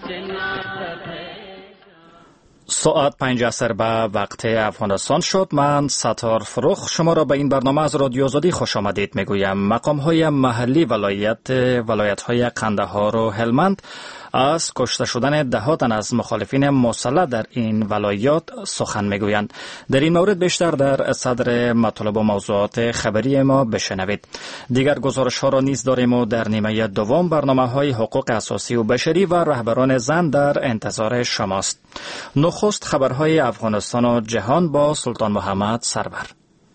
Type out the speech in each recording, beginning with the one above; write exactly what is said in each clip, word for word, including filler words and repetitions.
ساعت پنج عصر به وقت افغانستان شد. من ستار فروخ شما را به این برنامه از رادیو آزادی خوش آمدید میگویم. مقام های محلی ولایت ولایت های قندهار و هلمند از کشته شدن ده تن از مخالفین مسلح در این ولایات سخن میگویند. در این مورد بیشتر در صدر مطالب و موضوعات خبری ما بشنوید. دیگر گزارش ها را نیز داریم و در نیمه دوم برنامه های حقوق اساسی و بشری و رهبران زن در انتظار شماست. نخست خبرهای افغانستان و جهان با سلطان محمد سرور.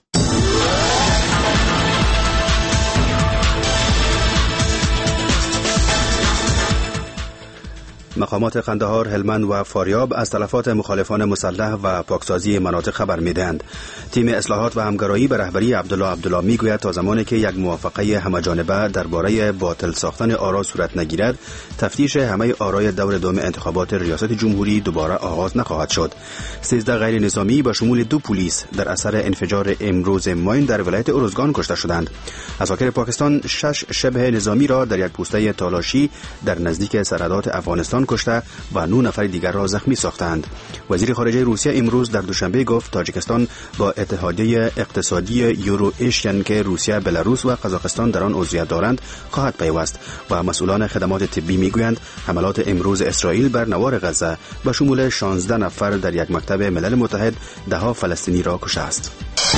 مقامات قندهار، هلمند و فاریاب از تلفات مخالفان مسلح و پاکسازی مناطق خبر می‌دهند. تیم اصلاحات و همگرایی به رهبری عبدالله عبدالله میگوید تا زمانی که یک موافقه همه‌جانبه درباره باطل ساختن آرا صورت نگیرد، تفتیش همه آرای دور دوم انتخابات ریاست جمهوری دوباره آغاز نخواهد شد. سیزده غیر نظامی به شمول دو پلیس در اثر انفجار امروز ماین در ولایت ارزگان کشته شدند. عساکر پاکستان شش شبه نظامی را در یک پوسته تالاشی در نزدیک سرحدات افغانستان کشته و نه نفر دیگر را زخمی ساختند. وزیر خارجه روسیه امروز در دوشنبه گفت تاجیکستان با اتحادیه اقتصادی یورو ایشین که روسیه، بلاروس و قزاقستان در آن عضویت دارند خواهد پیوست و مسئولان خدمات طبی میگویند حملات امروز اسرائیل بر نوار غزه به شمول شانزده نفر در یک مکتب ملل متحد ده فلسطینی را کشته است.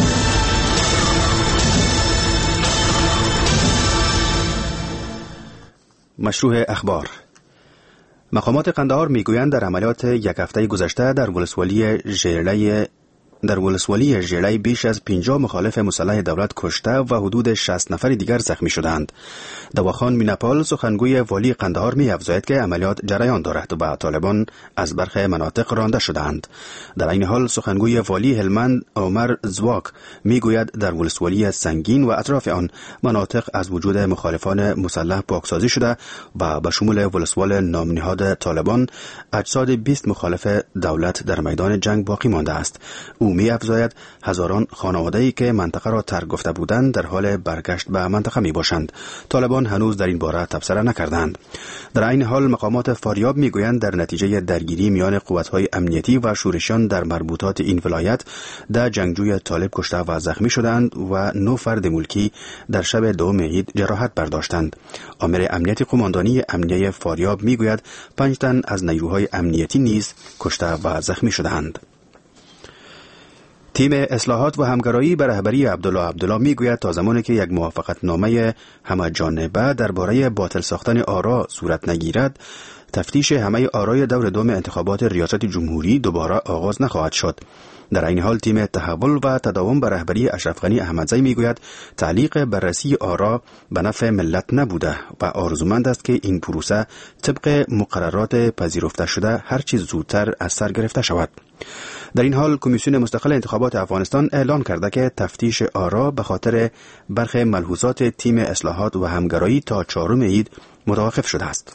مشروع اخبار. مقامات قندهار میگویند در عملیات یک هفته گذشته در ولسوالی ژیرلی در ولسوالی ژیرلی بیش از پنجاه مخالف مسلح دولت کشته و حدود شصت نفر دیگر زخمی شدند. دواخان میناپال سخنگوی والی قندهار می‌افزاید که عملیات جریان دارد و طالبان از برخی مناطق رانده شدند. در این حال سخنگوی والی هلمند عمر زواک میگوید در ولسوالی سنگین و اطراف آن مناطق از وجود مخالفان مسلح پاکسازی شده و به شمول ولسوال نامنهاد طالبان اجساد بیست مخالف دولت در میدان جنگ باقی مانده است. او می افزاید هزاران خانواده‌ای که منطقه را ترک گفته بودند در حال برگشت به منطقه می باشند. طالبان هنوز در این باره تبصره نکردند. در این حال مقامات فاریاب می گویند در نتیجه درگیری میان قوت‌های امنیتی و شورشیان در مربوطات این ولایت ده جنگجوی طالب کشته و زخمی شدند و نه فرد ملکی در شب دوم عید جراحت برداشتند. آمر امنیتی قماندانی امنیه فاریاب می گوید پنج تن از نیروهای امنیتی نیز کشته و زخمی شدند. تیم اصلاحات و همگرایی به رهبری عبدالله عبدالله میگوید تا زمانی که یک موافقت نامه همه‌جانبه درباره باطل ساختن آرا صورت نگیرد، تفتیش همه آرای دور دوم انتخابات ریاست جمهوری دوباره آغاز نخواهد شد. در این حال تیم تحول و تداوم به رهبری اشرف غنی احمدزی میگوید تعلیق بررسی آرا به نفع ملت نبوده و آرزومند است که این پروسه طبق مقررات پذیرفته شده هر چیز زودتر از سر گرفته شود. در این حال کمیسیون مستقل انتخابات افغانستان اعلان کرده که تفتیش آرا به خاطر برخی ملحوظات تیم اصلاحات و همگرایی تا چهارم عید متوقف شده است.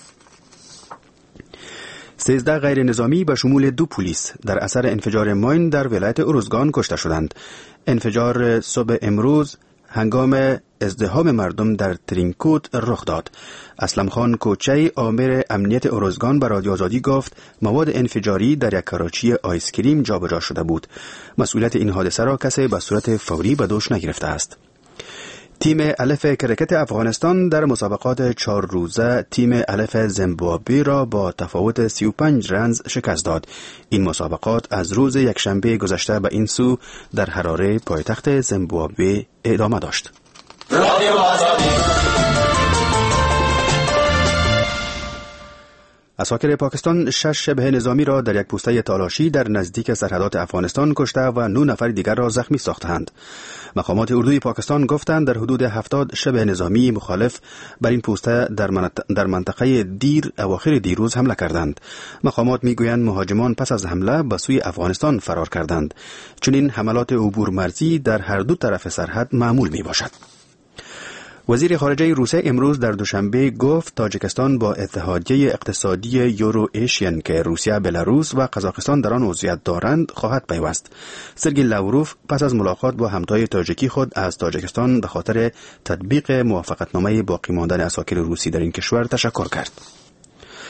سیزده غیر نظامی به شمول دو پلیس در اثر انفجار ماین در ولایت ارزگان کشته شدند. انفجار صبح امروز هنگام ازدحام مردم در ترینکوت رخ داد. اسلم خان کوچی آمر امنیت ارزگان به رادیو آزادی گفت مواد انفجاری در یک کراچی آیسکریم جابجا شده بود. مسئولیت این حادثه را کسی به صورت فوری به دوش نگرفته است. تیم الف کرکت افغانستان در مسابقات چهار روزه تیم الف زیمبابوه را با تفاوت سی و پنج رنز شکست داد. این مسابقات از روز یکشنبه گذشته به این سو در حراره پایتخت زیمبابوه ادامه داشت. عساکر پاکستان شش شبه نظامی را در یک پوسته تالاشی در نزدیک سرحدات افغانستان کشته و نه نفر دیگر را زخمی ساختند. مقامات اردوی پاکستان گفتند در حدود هفتاد شبه نظامی مخالف بر این پوسته در, منط... در منطقه دیر اواخر دیروز حمله کردند. مقامات میگویند مهاجمان پس از حمله به سوی افغانستان فرار کردند. چنین حملات عبور مرزی در هر دو طرف سرحد معمول می باشد. وزیر خارجه روسیه امروز در دوشنبه گفت تاجیکستان با اتحادیه اقتصادی یورو ایشین که روسیه، بلاروس و قزاقستان در آن عضویت دارند خواهد پیوست. سرگئی لاوروف پس از ملاقات با همتای تاجیکی خود از تاجیکستان به خاطر تطبیق موافقتنامه باقی ماندن عساکر روسی در این کشور تشکر کرد.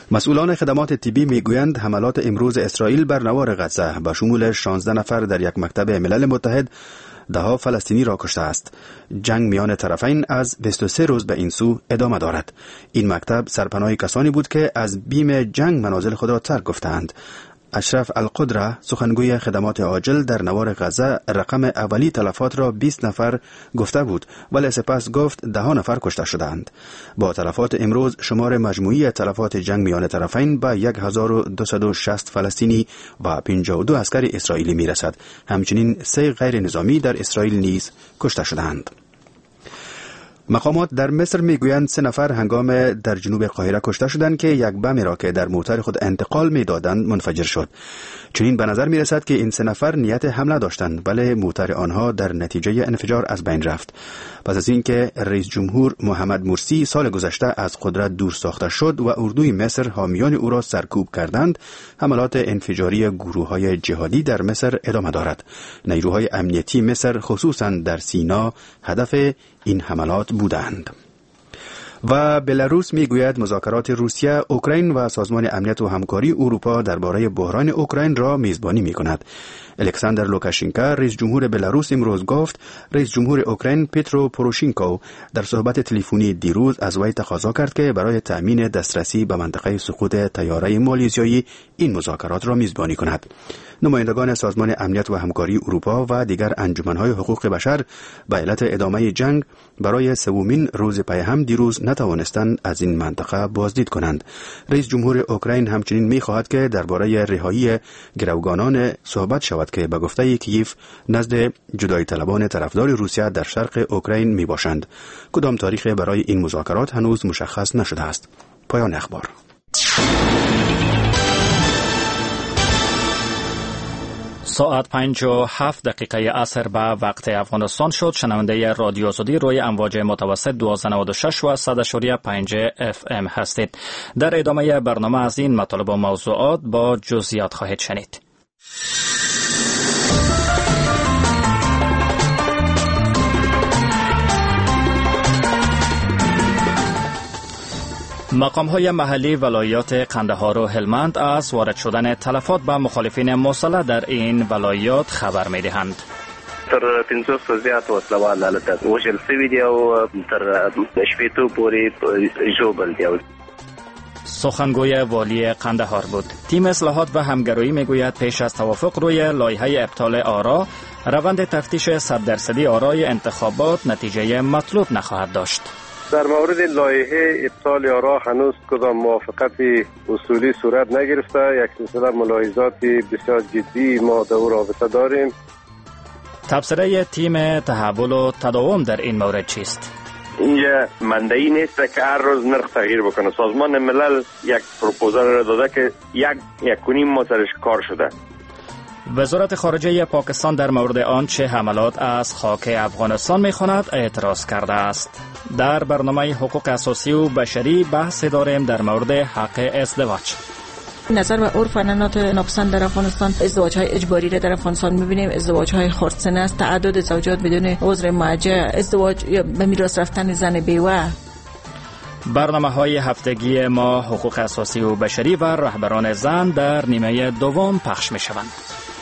مسئولان خدمات طبی میگویند حملات امروز اسرائیل بر نوار غزه به شمول شانزده نفر در یک مکتب ملل متحد ده فلسطینی را کشته است. جنگ میان طرفین از بیست و سه روز به این سو ادامه دارد. این مکتب سرپناه کسانی بود که از بیم جنگ منازل خود را ترک گفتند. اشرف القدره سخنگوی خدمات عاجل در نوار غزه رقم اولی تلفات را بیست نفر گفته بود، ولی سپس گفت ده نفر کشته شدند. با تلفات امروز شمار مجموعی تلفات جنگ میان طرفین به هزار و دویست و شصت فلسطینی و پنجاه و دو عسکر اسرائیلی می رسد. همچنین سه غیر نظامی در اسرائیل نیز کشته شدند. مقامات در مصر میگویند سه نفر هنگام در جنوب قاهره کشته شدند که یک بمی را که در موتر خود انتقال میدادند منفجر شد. چنین به نظر میرسد که این سه نفر نیت حمله داشتند، ولی موتر آنها در نتیجه انفجار از بین رفت. پس از اینکه رئیس جمهور محمد مرسی سال گذشته از قدرت دور ساخته شد و اردوی مصر حامیان او را سرکوب کردند، حملات انفجاری گروه‌های جهادی در مصر ادامه دارد. نیروهای امنیتی مصر خصوصا در سینا هدف این حملات بودند. و بلاروس میگوید مذاکرات روسیه، اوکراین و سازمان امنیت و همکاری اروپا درباره بحران اوکراین را میزبانی میکند. الکساندر لوکاشنکا رئیس جمهور بلاروس امروز گفت رئیس جمهور اوکراین پترو پوروشینکو در صحبت تلفنی دیروز از وی تقاضا کرد که برای تأمین دسترسی به منطقه سقوط طیاره مالزیایی این مذاکرات را میزبانی کند. نمایندگان سازمان امنیت و همکاری اروپا و دیگر انجمن‌های حقوق بشر به علت ادامه جنگ برای سومین روز پی هم دیروز نتوانستند از این منطقه بازدید کنند. رئیس جمهور اوکراین همچنین می‌خواهد که درباره رهایی گروگانان صحبت شود که به گفته کیف نزد جدایی طلبان طرفدار روسیه در شرق اوکراین میباشند. کدام تاریخ برای این مذاکرات هنوز مشخص نشده است. پایان اخبار. ساعت پنج و هفت دقیقه عصر به وقت افغانستان شد. شنونده رادیو آزادی روی امواج متوسط دویست و نود و شش و صد و پنج اف ام هستید. در ادامه برنامه از این مطالب و موضوعات با جزئیات خواهید شنید. مقام‌های محلی ولایات قندهار و هلمند از وارد شدن تلفات به مخالفین مسلح در این ولایات خبر می‌دهند. تر پنځوس زیات وسلوال حالت وژل شوي دي او تر شپېتو پورې ژوبل دي. سخنگوی والی قندهار بود. تیم اصلاحات و همگرایی میگوید پیش از توافق روی لایحه ابطال آرا، روند تفتیش صد درصدی آرای انتخابات نتیجه مطلوب نخواهد داشت. در مورد لایحه ابطال آرا هنوز کدام موافقت اصولی صورت نگرفته. یک سلسله ملاحظات بسیار جدی ما در او رابطه داریم. تبصره تیم تحول و تداوم در این مورد چیست؟ اینجا مندهی نیست که هر روز نرخ تغییر بکنه. سازمان ملل یک پروپوزال را داده که یک یک کنیم ما سرش کار شده. وزارت خارجه پاکستان در مورد آنچه حملات از خاک افغانستان می‌خواند اعتراض کرده است. در برنامه حقوق اساسی و بشری بحث داریم در مورد حق ازدواج. نظر و عرف و عنعنات ناپسند در افغانستان، ازدواج‌های اجباری را در افغانستان می‌بینیم، ازدواج‌های خردسنه است، تعدد زوجات بدون عذر معجه، ازدواج یا به میراث رفتن زن بیوه. برنامه‌های هفتگی ما حقوق اساسی و بشری و رهبران زن در نیمه دوم پخش می‌شوند.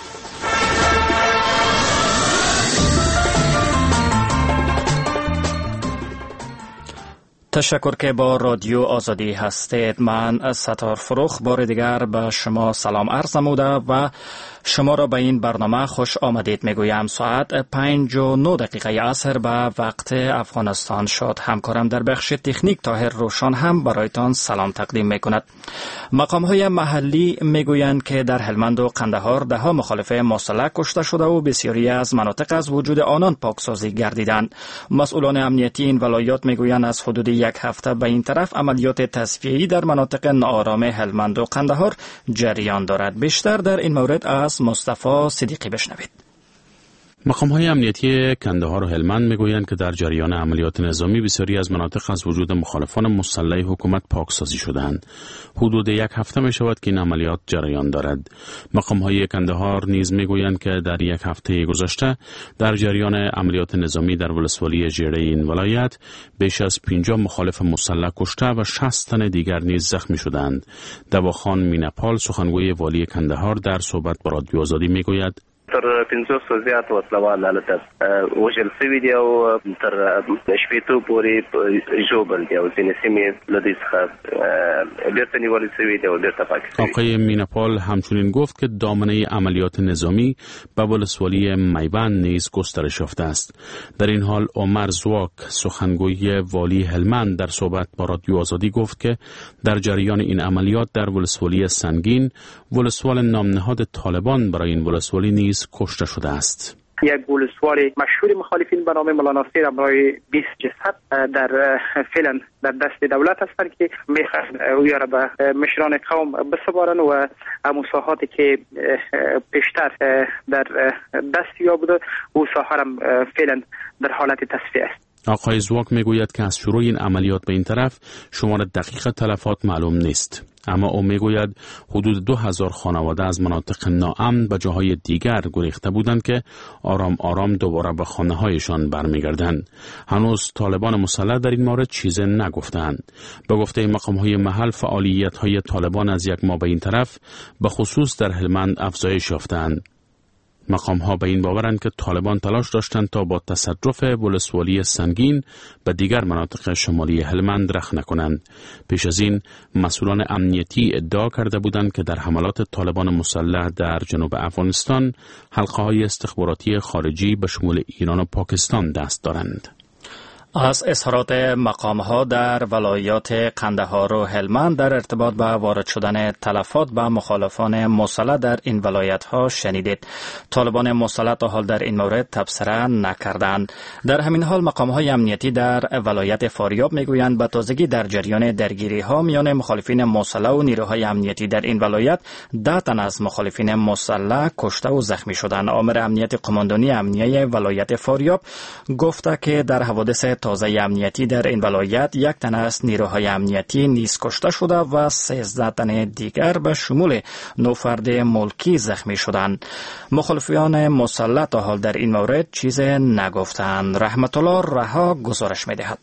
تشکر که با رادیو آزادی هستید. من ستار فروخ بار دیگر به شما سلام عرض نموده و شما را به این برنامه خوش آمدید میگویم. ساعت پنج و نه دقیقه عصر به وقت افغانستان شد. همکارم در بخش تکنیک طاهر روشان هم برایتان سلام تقدیم میکند. مقام های محلی میگویند که در هلمند و قندهار ده ها مخالف مسلح کشته شده و بسیاری از مناطق از وجود آنان پاکسازی گردیدند. مسئولان امنیتی این ولایات میگویند از حدود یک هفته به این طرف عملیات تصفیه‌ای در مناطق ناآرام هلمند و قندهار جریان دارد. بیشتر در این مورد از مصطفی صدیقی بشنوید. مقام‌های امنیتی کندهار و هلمند میگویند که در جریان عملیات نظامی بسیاری از مناطق از وجود مخالفان مسلح حکومت پاکسازی شدند. حدود یک هفته می شود که این عملیات جریان دارد. مقام‌های کندهار نیز میگویند که در یک هفته گذشته در جریان عملیات نظامی در ولسوالی ژیره این ولایت بیش از پنجاه مخالف مسلح کشته و شصت تن دیگر نیز زخمی شدند. دواخان مینپال سخنگوی والی کندهار در صحبت با رادیو آزادی میگوید تر پنځوسو زیات وسلوال هلته وژل شوي دي او تر شپېتو پورې ژوبل دي او ځینې سیمې له دوی څخه بېرته نیولې شوي دي او بېرته پاکې شوي. آقای مینپال همچنین گفت که دامنه عملیات نظامی به ولسوالی میبند نیز گسترش یافته است. در این حال عمر زواک سخنگوی والی هلمند در صحبت با رادیو آزادی گفت که در جریان این عملیات در ولسوالی سنگین ولسوال نامنهاد طالبان برای این ولسوالی نیز کشته شده است. یک ولسوال مشهور مخالفین به نام مولانا ناصر امرای بیست جسد در فعلا در دست دولت هستند که میخواهند او را به مشران قوم بسپارند و مساحاتی که پیشتر در دست یا بوده او ساحه فعلا در حالت تصفیه است. آقای زواک میگوید که از شروع این عملیات به این طرف شمار دقیق تلفات معلوم نیست، اما او میگوید حدود دو هزار خانواده از مناطق ناامن به جاهای دیگر گریخته بودند که آرام آرام دوباره به خانه هایشان برمیگردند. هنوز طالبان مسلح در این مورد چیزی نگفتند. به گفته مقام های محل فعالیت های طالبان از یک ماه به این طرف به خصوص در هلمند افزایش یافتند. مقام ها به این باورند که طالبان تلاش داشتند تا با تصرف ولسوالی سنگین به دیگر مناطق شمالی هلمند رخنه کنند. پیش از این مسئولان امنیتی ادعا کرده بودند که در حملات طالبان مسلح در جنوب افغانستان حلقه های استخباراتی خارجی به شمول ایران و پاکستان دست دارند. از اظهارات مقام‌ها در ولایات قندهار و هلمند در ارتباط به وارد شدن تلفات به مخالفان مسلح در این ولایت‌ها شنیدید. طالبان مسلح تا حال در این مورد تبصره نکردند. در همین حال مقام‌های امنیتی در ولایت فاریاب میگویند به تازگی در جریان درگیری‌ها میان مخالفین مسلح و نیروهای امنیتی در این ولایت ده تن از مخالفین مسلح کشته و زخمی شدند. آمر امنیت قماندانی امنیه ولایت فاریاب گفته که در حوادث تازه امنیتی در این ولایت یک تن از نیروهای امنیتی نیز کشته شده و سیزده تن دیگر به شمول نه فرد ملکی زخمی شدند. مخالفان مسلح تا حال در این مورد چیز نگفتند. رحمت الله رها گزارش می‌دهد.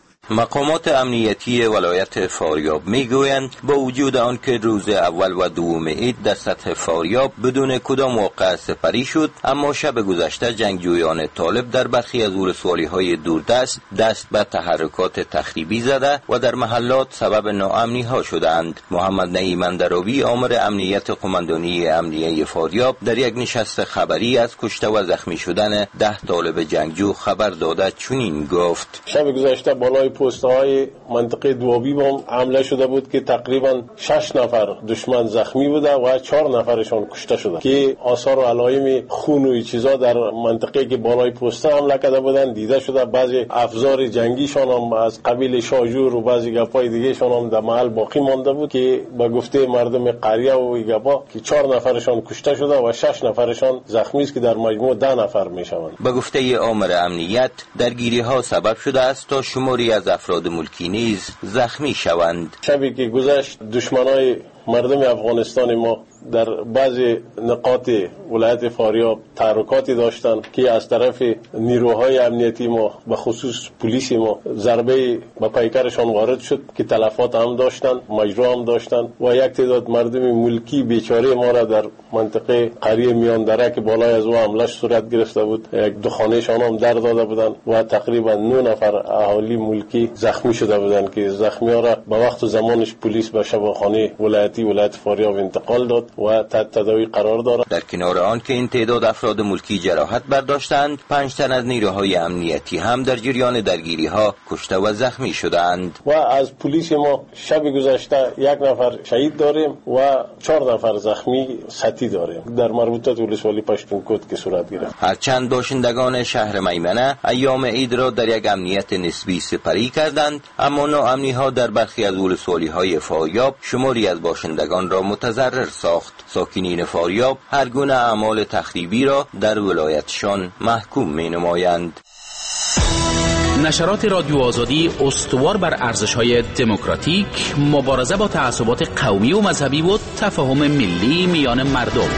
مقامات امنیتی ولایت فاریاب میگویند با وجود آنکه روز اول و دوم عید در سطح فاریاب بدون کدام واقعه سپری شد، اما شب گذشته جنگجویان طالب در برخی از ولسوالی‌های دوردست دست به تحرکات تخریبی زده و در محلات سبب ناامنی‌ها شدند. محمد نعیم اندروی آمر امنیت قماندانی امنیه فاریاب در یک نشست خبری از کشته و زخمی شدن ده طالب جنگجو خبر داده چنین گفت: شب گذشته بالای پست‌های منطقه دوابی بام حمله شده بود که تقریبا شش نفر دشمن زخمی بوده و چهار نفرشان کشته شده که آثار و علائم خون و چیزا در منطقه که بالای پست حمله کرده بودند دیده شده. بعضی افزار جنگیشان هم از قبیل شاجور و بعضی گپای دیگه شان هم در محل باقی مانده بود که با گفته مردم قریه و گپا که چهار نفرشان کشته شده و شش نفرشان زخمی است که در مجموع ده نفر میشوند. با گفته آمر امنیت درگیری ها سبب شده است تا شماری از افراد ملکی نیز زخمی شوند. شبی که گذشت دشمنای مردم افغانستان ما در بعضی نقاط ولایت فاریاب تحرکاتی داشتند که از طرف نیروهای امنیتی ما به خصوص پلیس ما ضربه به پیکرشان وارد شد که تلفات هم داشتند، مجروح هم داشتند و یک تعداد مردم ملکی بیچاره ما را در منطقه قریه میان دره که بالای از او حمله‌اش صورت گرفته بود یک دو خانه‌شان هم در داده بودند و تقریبا نه نفر اهالی ملکی زخمی شده بودند که زخمی‌ها را به وقت و زمانش پلیس به شفاخانه ولایتی ولایت فاریاب انتقال داد و تحت تداوی قرار دارد. در کنار آن که این تعداد افراد ملکی جراحت برداشتند، پنج تن از نیروهای امنیتی هم در جریان درگیری ها کشته و زخمی شدند. و از پلیس ما شب گذشته یک نفر شهید داریم و چهار نفر زخمی سطحی داریم در مربوطات ولسوالی پشتونکوت که صورت گرفت. هرچند باشندگان شهر میمنه ایام عید را در یک امنیت نسبی سپری کردند، اما ناامنی ها در برخی از ولسوالی های فاریاب شماری از باشندگان باشندگان را متضرر ساخت. ساکنین فاریاب هر گونه اعمال تخریبی را در ولایتشان محکوم می نمایند. نشرات رادیو آزادی استوار بر ارزش‌های دموکراتیک، مبارزه با تعصبات قومی و مذهبی و تفاهم ملی میان مردم.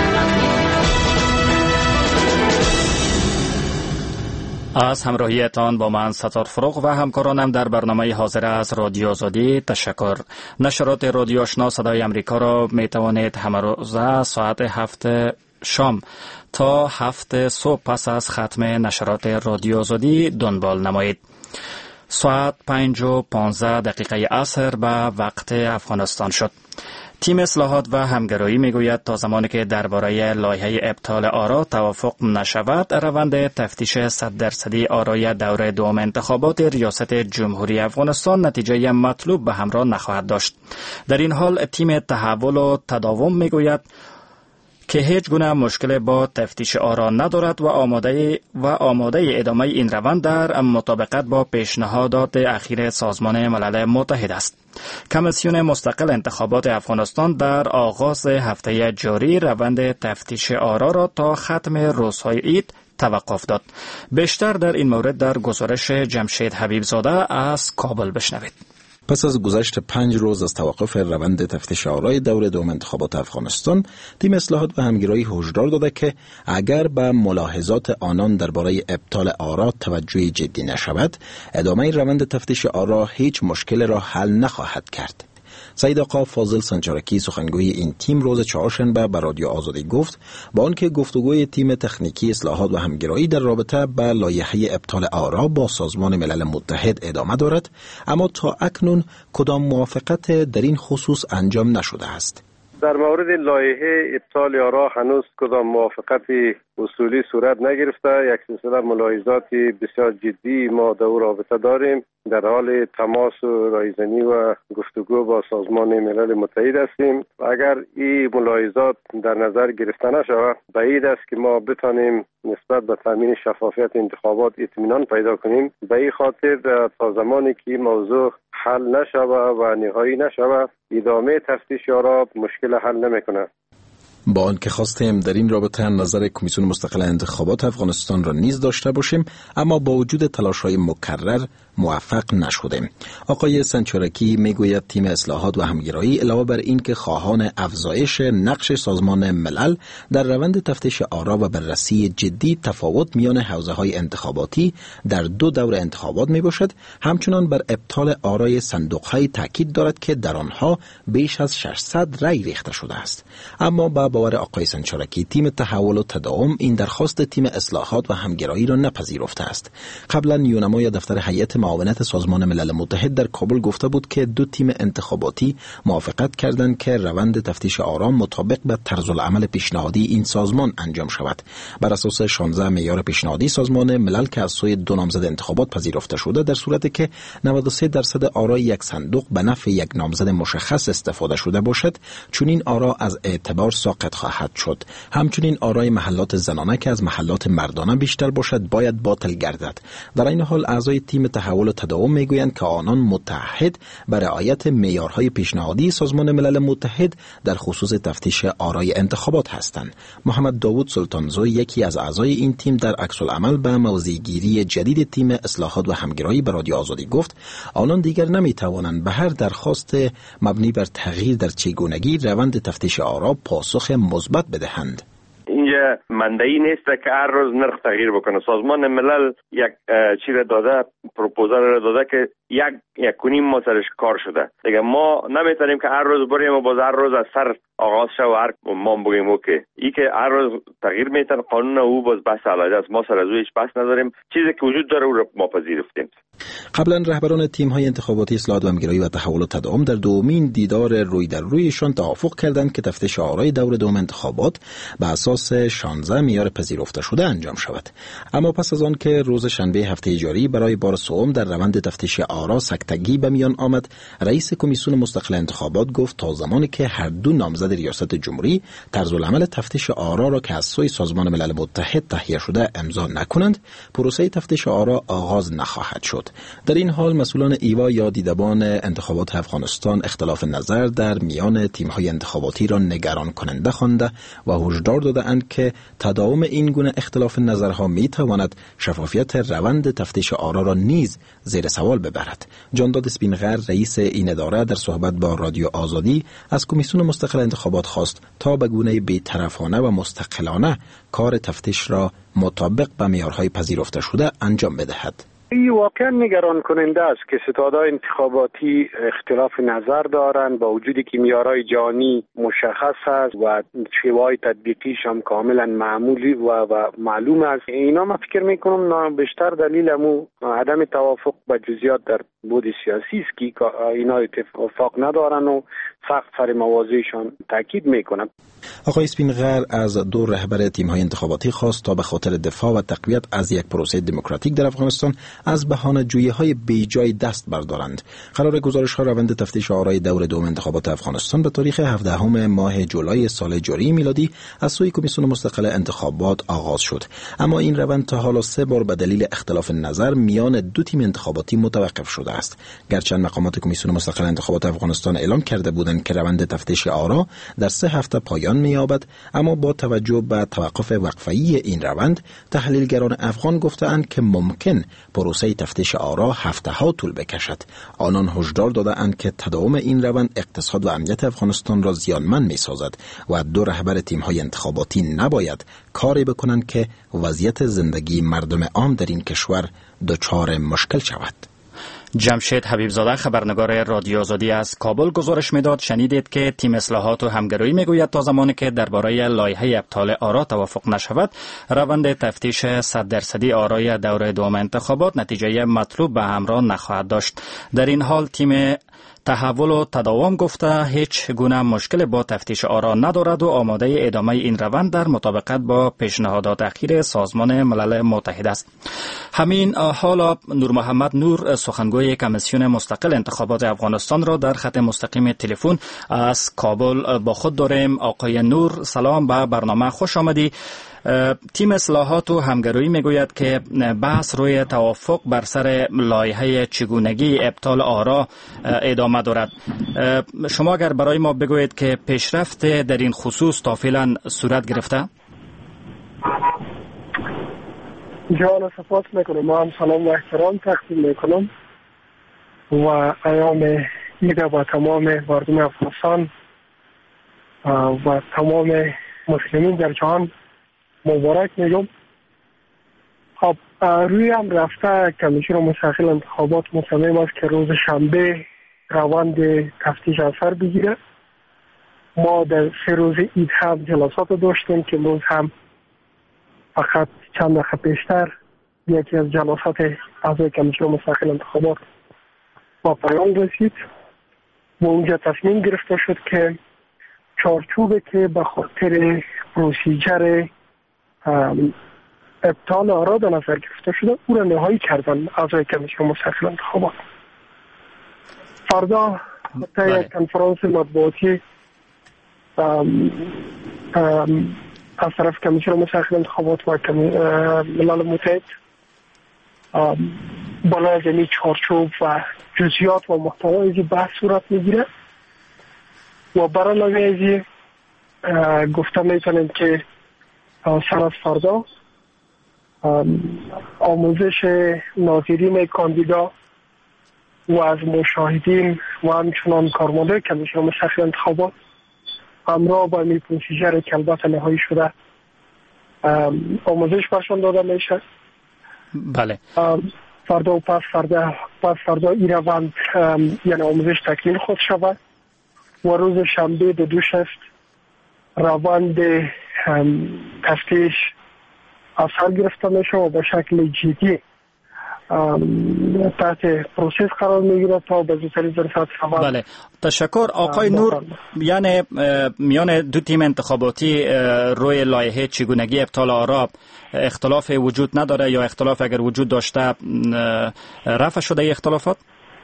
از همراهیتان با من ستار فروغ و همکارانم در برنامه حاضر از رادیو آزادی تشکر. نشرات رادیو آشنا صدای امریکا را می توانید همه روزه ساعت هفت شام تا هفت صبح پس از ختم نشرات رادیو آزادی دنبال نمایید. ساعت پنج و پانزده دقیقه عصر به وقت افغانستان شد. تیم اصلاحات و همگرایی میگوید تا زمانی که درباره لایحه ابطال آرا توافق نشود، روند تفتیش صد درصدی آرای دوره دوم انتخابات ریاست جمهوری افغانستان نتیجه مطلوب به همراه نخواهد داشت. در این حال تیم تحول و تداوم میگوید که هیچ گونه مشکل با تفتیش آرا ندارد و آماده و آماده ادامه این روند در مطابقت با پیشنهادات اخیر سازمان ملل متحد است. کمیسیون مستقل انتخابات افغانستان در آغاز هفته جاری روند تفتیش آرا را تا ختم روزهای عید توقف داد. بیشتر در این مورد در گزارش جمشید حبیبزاده از کابل بشنوید. پس از گذشت پنج روز از توقف روند تفتیش آرای دور دوم انتخابات افغانستان، تیم اصلاحات و همگرایی هشدار داده که اگر به ملاحظات آنان درباره ابطال آرا توجه جدی نشود، ادامه روند تفتیش آرا هیچ مشکل را حل نخواهد کرد. سید آقا فاضل سنجارکی سخنگوی این تیم روز چهارشنبه به رادیو آزادی گفت با آنکه گفتگوی تیم تکنیکی اصلاحات و همگرایی در رابطه با لایحه ابطال آرا با سازمان ملل متحد ادامه دارد، اما تا اکنون کدام موافقت در این خصوص انجام نشده است. در مورد لایحه ابطال آرا هنوز کدام موافقت اصولی صورت نگرفته. یک سلسله ملاحظات بسیار جدی ما در رابطه داریم. در حال تماس و رایزنی و گفتگو با سازمان ملل متحد هستیم. اگر این ملاحظات در نظر گرفته نشود، بعید است که ما بتانیم نسبت به تامین شفافیت انتخابات اطمینان پیدا کنیم. به این خاطر تا زمانی که موضوع حل نشود و نهایی نشود، ادامه تفتیش آرا مشکل حل نمیکنه. با آنکه خواستیم در این رابطه نظر کمیسیون مستقل انتخابات افغانستان را نیز داشته باشیم، اما با وجود تلاش‌های مکرر موفق نشدیم. آقای سنچارکی میگوید تیم اصلاحات و همگرایی علاوه بر این که خواهان افزایش نقش سازمان ملل در روند تفتیش آرا و بررسی جدی تفاوت میان حوزه‌های انتخاباتی در دو دور انتخابات میباشد، همچنان بر ابطال آرای صندوق‌های تاکید دارد که در آنها بیش از ششصد رای ریخته شده است. اما با باور آقای سنچارکی تیم تحول و تداوم این درخواست تیم اصلاحات و همگرایی را نپذیرفته است. قبلا نیونمای دفتر هیئت معاونت سازمان ملل متحد در کابل گفته بود که دو تیم انتخاباتی موافقت کردند که روند تفتیش آرا مطابق به طرز العمل پیشنهادی این سازمان انجام شود. بر اساس شانزده معیار پیشنهادی سازمان ملل که از سوی دو نامزد انتخابات پذیرفته شده، در صورتی که نود و سه درصد آرای یک صندوق به نفع یک نامزد مشخص استفاده شده باشد، چون این آرا از اعتبار ساقط خواهد شد. همچنین آرای محلات زنانه که از محلات مردانه بیشتر باشد باید باطل گردد. در این حال اعضای تیم تحول و تداوم میگویند که آنان متحد بر رعایت معیارهای پیشنهادی سازمان ملل متحد در خصوص تفتیش آرای انتخابات هستند. محمد داوود سلطانزوی یکی از اعضای این تیم در عکس العمل به موضع‌گیری جدید تیم اصلاحات و همگرایی به رادیو آزادی گفت آنان دیگر نمیتوانند به هر درخواست مبنی بر تغییر در چگونگی روند تفتیش آرا پاسخ مثبت بدهند. اینجا مندهی نیست که هر روز نرخ تغییر بکنه. سازمان ملل یک چیز داده، پروپوزال را داده که یک یک کنیم ما سرش کار شده. دیگه ما نمیتونیم که هر روز بریم و باز هر روز از سر آغاز شه و هر ما بگیم اوکی. ای که هر روز تغییر میتونه قانون او باز بحث علیه است. ما سر از اویش بحث نداریم. چیزی که وجود داره او را ما پذیرفتیم. قبلا رهبران تیم‌های انتخاباتی اصلاحات و همگرایی و تحول و تداوم در دومین دیدار روی در رویشان توافق کردند که تفتیش آرای دور دوم انتخابات به اساس شانزده معیار پذیرفته شده انجام شود. اما پس از آن که روز شنبه هفته جاری برای بار سوم در روند تفتیش آرا سکتگی به میان آمد، رئیس کمیسیون مستقل انتخابات گفت تا زمانی که هر دو نامزد ریاست جمهوری طرزالعمل تفتیش آرا را که از سوی سازمان ملل متحد تهیه شده امضا نکنند، پروسه تفتیش آرا آغاز نخواهد شد. در این حال مسئولان ایوا یا دیدبان انتخابات افغانستان اختلاف نظر در میان تیم‌های انتخاباتی را نگران کننده خوانده و هشدار داده‌اند که تداوم این گونه اختلاف نظرها می‌تواند شفافیت روند تفتیش آرا را نیز زیر سوال ببرد. جانداد اسپینغر رئیس این اداره در صحبت با رادیو آزادی از کمیسیون مستقل انتخابات خواست تا به گونه بی‌طرفانه و مستقلانه کار تفتیش را مطابق با معیارهای پذیرفته شده انجام بدهد. این واقعا نگران کننده است که ستادهای انتخاباتی اختلاف نظر دارند با وجودی که معیارهای جهانی مشخص است و شیوه‌های تطبیقیش هم کاملا معمولی و, و معلوم است. اینا من فکر میکنم بیشتر دلیل امو عدم توافق به جزئیات در بود سیاسی است که اینا اتفاق ندارن و سخت سر موازیشان تاکید میکنم. آقای اسپینغر از دو رهبر تیم‌های انتخاباتی خواست تا به خاطر دفاع و تقویت از یک پروسه دموکراتیک در افغانستان از بهانه‌جویی‌های بیجای دست بردارند. قرار گزارش‌ها روند تفتیش آرای دور دوم انتخابات افغانستان به تاریخ هفدهم ماه جولای سال جاری میلادی از سوی کمیسیون مستقل انتخابات آغاز شد، اما این روند تا حالا سه بار به دلیل اختلاف نظر میان دو تیم انتخاباتی متوقف شده است. گرچند مقامات کمیسیون مستقل انتخابات افغانستان اعلام کرده بودند که روند تفتیش آرا در سه هفته پایان می‌یابد، اما با توجه به توقف وقفه‌ای این روند، تحلیلگران افغان گفته‌اند که ممکن پروسه تفتیش آرا هفته‌ها طول بکشد. آنان هشدار داده‌اند که تداوم این روند اقتصاد و امنیت افغانستان را زیانمند می‌سازد و دو رهبر تیم‌های انتخاباتی نباید کاری بکنند که وضعیت زندگی مردم عام در این کشور دچار مشکل شود. جمشید حبیبزاده خبرنگار رادیو آزادی از کابل گزارش میداد. شنیدید که تیم اصلاحات و همگرایی میگوید تا زمانی که درباره لایحه ابطال آرا توافق نشود، روند تفتیش صد درصدی آرای دوره دوم انتخابات نتیجه مطلوب به همراه نخواهد داشت. در این حال تیم تحول و تداوم گفته هیچ گونه مشکل با تفتیش آرا ندارد و آماده ادامه این روند در مطابقت با پیشنهادات اخیر سازمان ملل متحد است. همین حالا نور محمد نور سخنگوی کمیسیون مستقل انتخابات افغانستان را در خط مستقیم تلفن از کابل با خود داریم. آقای نور سلام، به برنامه خوش آمدی. تیم اصلاحات و همگرایی میگوید که بحث روی توافق بر سر لایحه چگونگی ابطال آرا ادامه دارد. شما اگر برای ما بگویید که پیشرفت در این خصوص تا فعلا صورت گرفته؟ جان سپاس میکنم. ما هم سلام و احترام تقدیم میکنم و ایام عید با تمام مردم افغانستان و تمام مسلمین در جهان مبارک میگم. خب روی هم رفته کمیسیون مستقل انتخابات مصمم است که روز شنبه روند تفتیش اثر بگیره. ما در سه روز عید هم جلسات داشتیم که امروز هم فقط چند دقیقه پیشتر یکی از جلسات اعضای کمیسیون مستقل انتخابات با پایان رسید و اونجا تصمیم گرفته شد که چارچوبی که به خاطر پروسیجر ابطال آرا به نظر گرفته شده او را نهایی کردن اعضای کمیسیون مستقل انتخابات. فردا حتی یک کنفرانس مطبوعاتی از طرف کمیسیون مستقل انتخابات و ملل متحد بالای زمین چارچوب و جزئیات و محتوای بحث صورت میگیره و برای نویزی گفته میتونیم که سر از فردا آموزش ناظرین کاندیدا و از مشاهدین و همچنان کارمندان کمیسیون مستقل انتخابات همراه با این پروسیجر که البته نهایی شده آموزش برشان داده میشه. بله. فردا و پس فردا پس فردا این روند یعنی آموزش تکمیل خود شود و روز شنبه به دو شست روند تفتیش اثر گرفته میشه و به شکل جدی تحت پروسس قرار میگیره تا به زودترین ظرفیت سوال. بله، تشکر آقای نور. یعنی میان دو تیم انتخاباتی روی لایحه چگونگی ابطال آرا اختلاف وجود نداره یا اختلاف اگر وجود داشته رفع شده ای اختلافات؟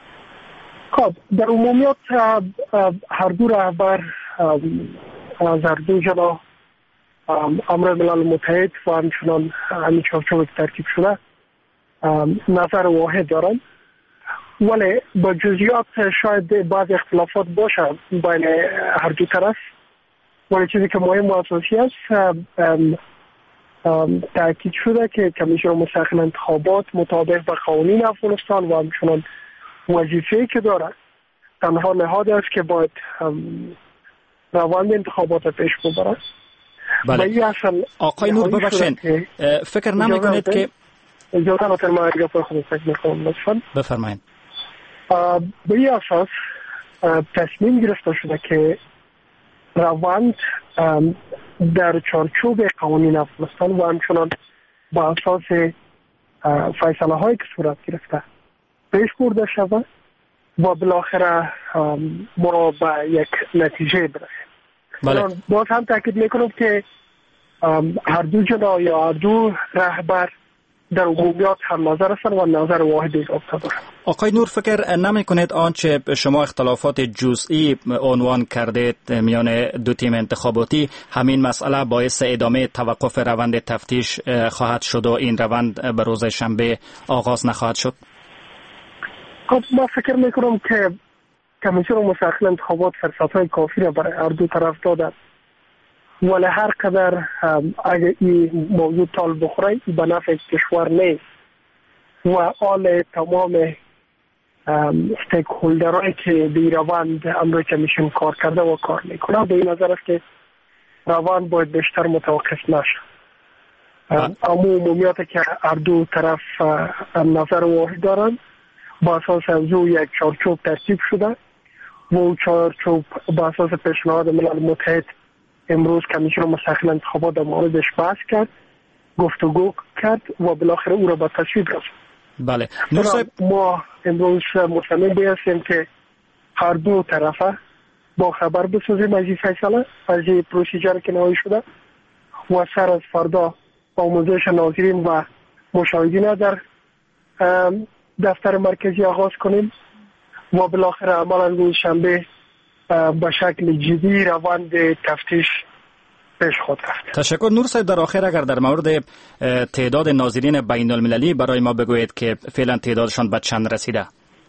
خب در عمومیت هر دو رهبر از هر دو جناح امر ملل متحد و همچنان همین چارچوب ترکیب شده نظر واحد دارند، ولی با جزئیات شاید بعض اختلافات باشه بین هر دو طرف، ولی چیزی که مهم و اساسی است تاکید شده که کمیسیون مستقل انتخابات مطابق با قوانین افغانستان و همچنان وظیفه‌ای که دارد تنها نهاد است که باید روند انتخابات پیش ببرد. بله. آقای نور ببخشید فکر نمی کنید که اجازه ناتر ما اگر پر خود فکر میکنم لطفا بفرمایید. به این اساس تصمیم گرفته شده که روند در چارچوب قوانین افغانستان و همچنان با اساس فیصله هایی که صورت گرفته پیش برده شود و بالاخره ما به یک نتیجه برسیم. بله. باز هم تاکید میکنم که هر دو جناح یا هر دو رهبر در عمومیات هم نظر هستند و نظر واحدی رابطه دارند. آقای نور فکر نمی کنید آنچه شما اختلافات جزئی عنوان کردید میان دو تیم انتخاباتی همین مسئله باعث ادامه توقف روند تفتیش خواهد شد و این روند به روز شنبه آغاز نخواهد شد؟ خب ما فکر میکنم که کمیسیون مستقل انتخابات فرصت‌های کافی را برای هر دو طرف داده، ولی هر قدر اگر این موضوع تال بخوره به نفع کشور نیست و آل تمام استیک هولدرهایی که به روند امر کمیسیون کار کرده و کار میکنه به این نظر است که روند باید بیشتر متوقف نشه. اما عمومیت که هر دو طرف نظر واحد دارند با اساس از او یک چارچوب ترتیب شده و او چارچوب با اساس پیشنهاد ملل متحد امروز کمیسیون مستقل انتخابات در موردش بحث کرد، گفتگو کرد و بالاخره او را به تصویب رساند. بله. ما امروز مطمئن بیستیم که هر دو طرفه با خبر بسازیم از این فیصله، از این پروسیجر که نهایی شده و سر از فردا آموزش ناظرین و مشاهدین در دفتر مرکزی آغاز کنیم و بالاخره عملا روز شنبه به شکل جدی روند تفتیش پیش خود رفت. تشکر. نور صاحب در آخر اگر در مورد تعداد ناظرین بین المللی برای ما بگویید که فعلا تعدادشان به چند رسیده؟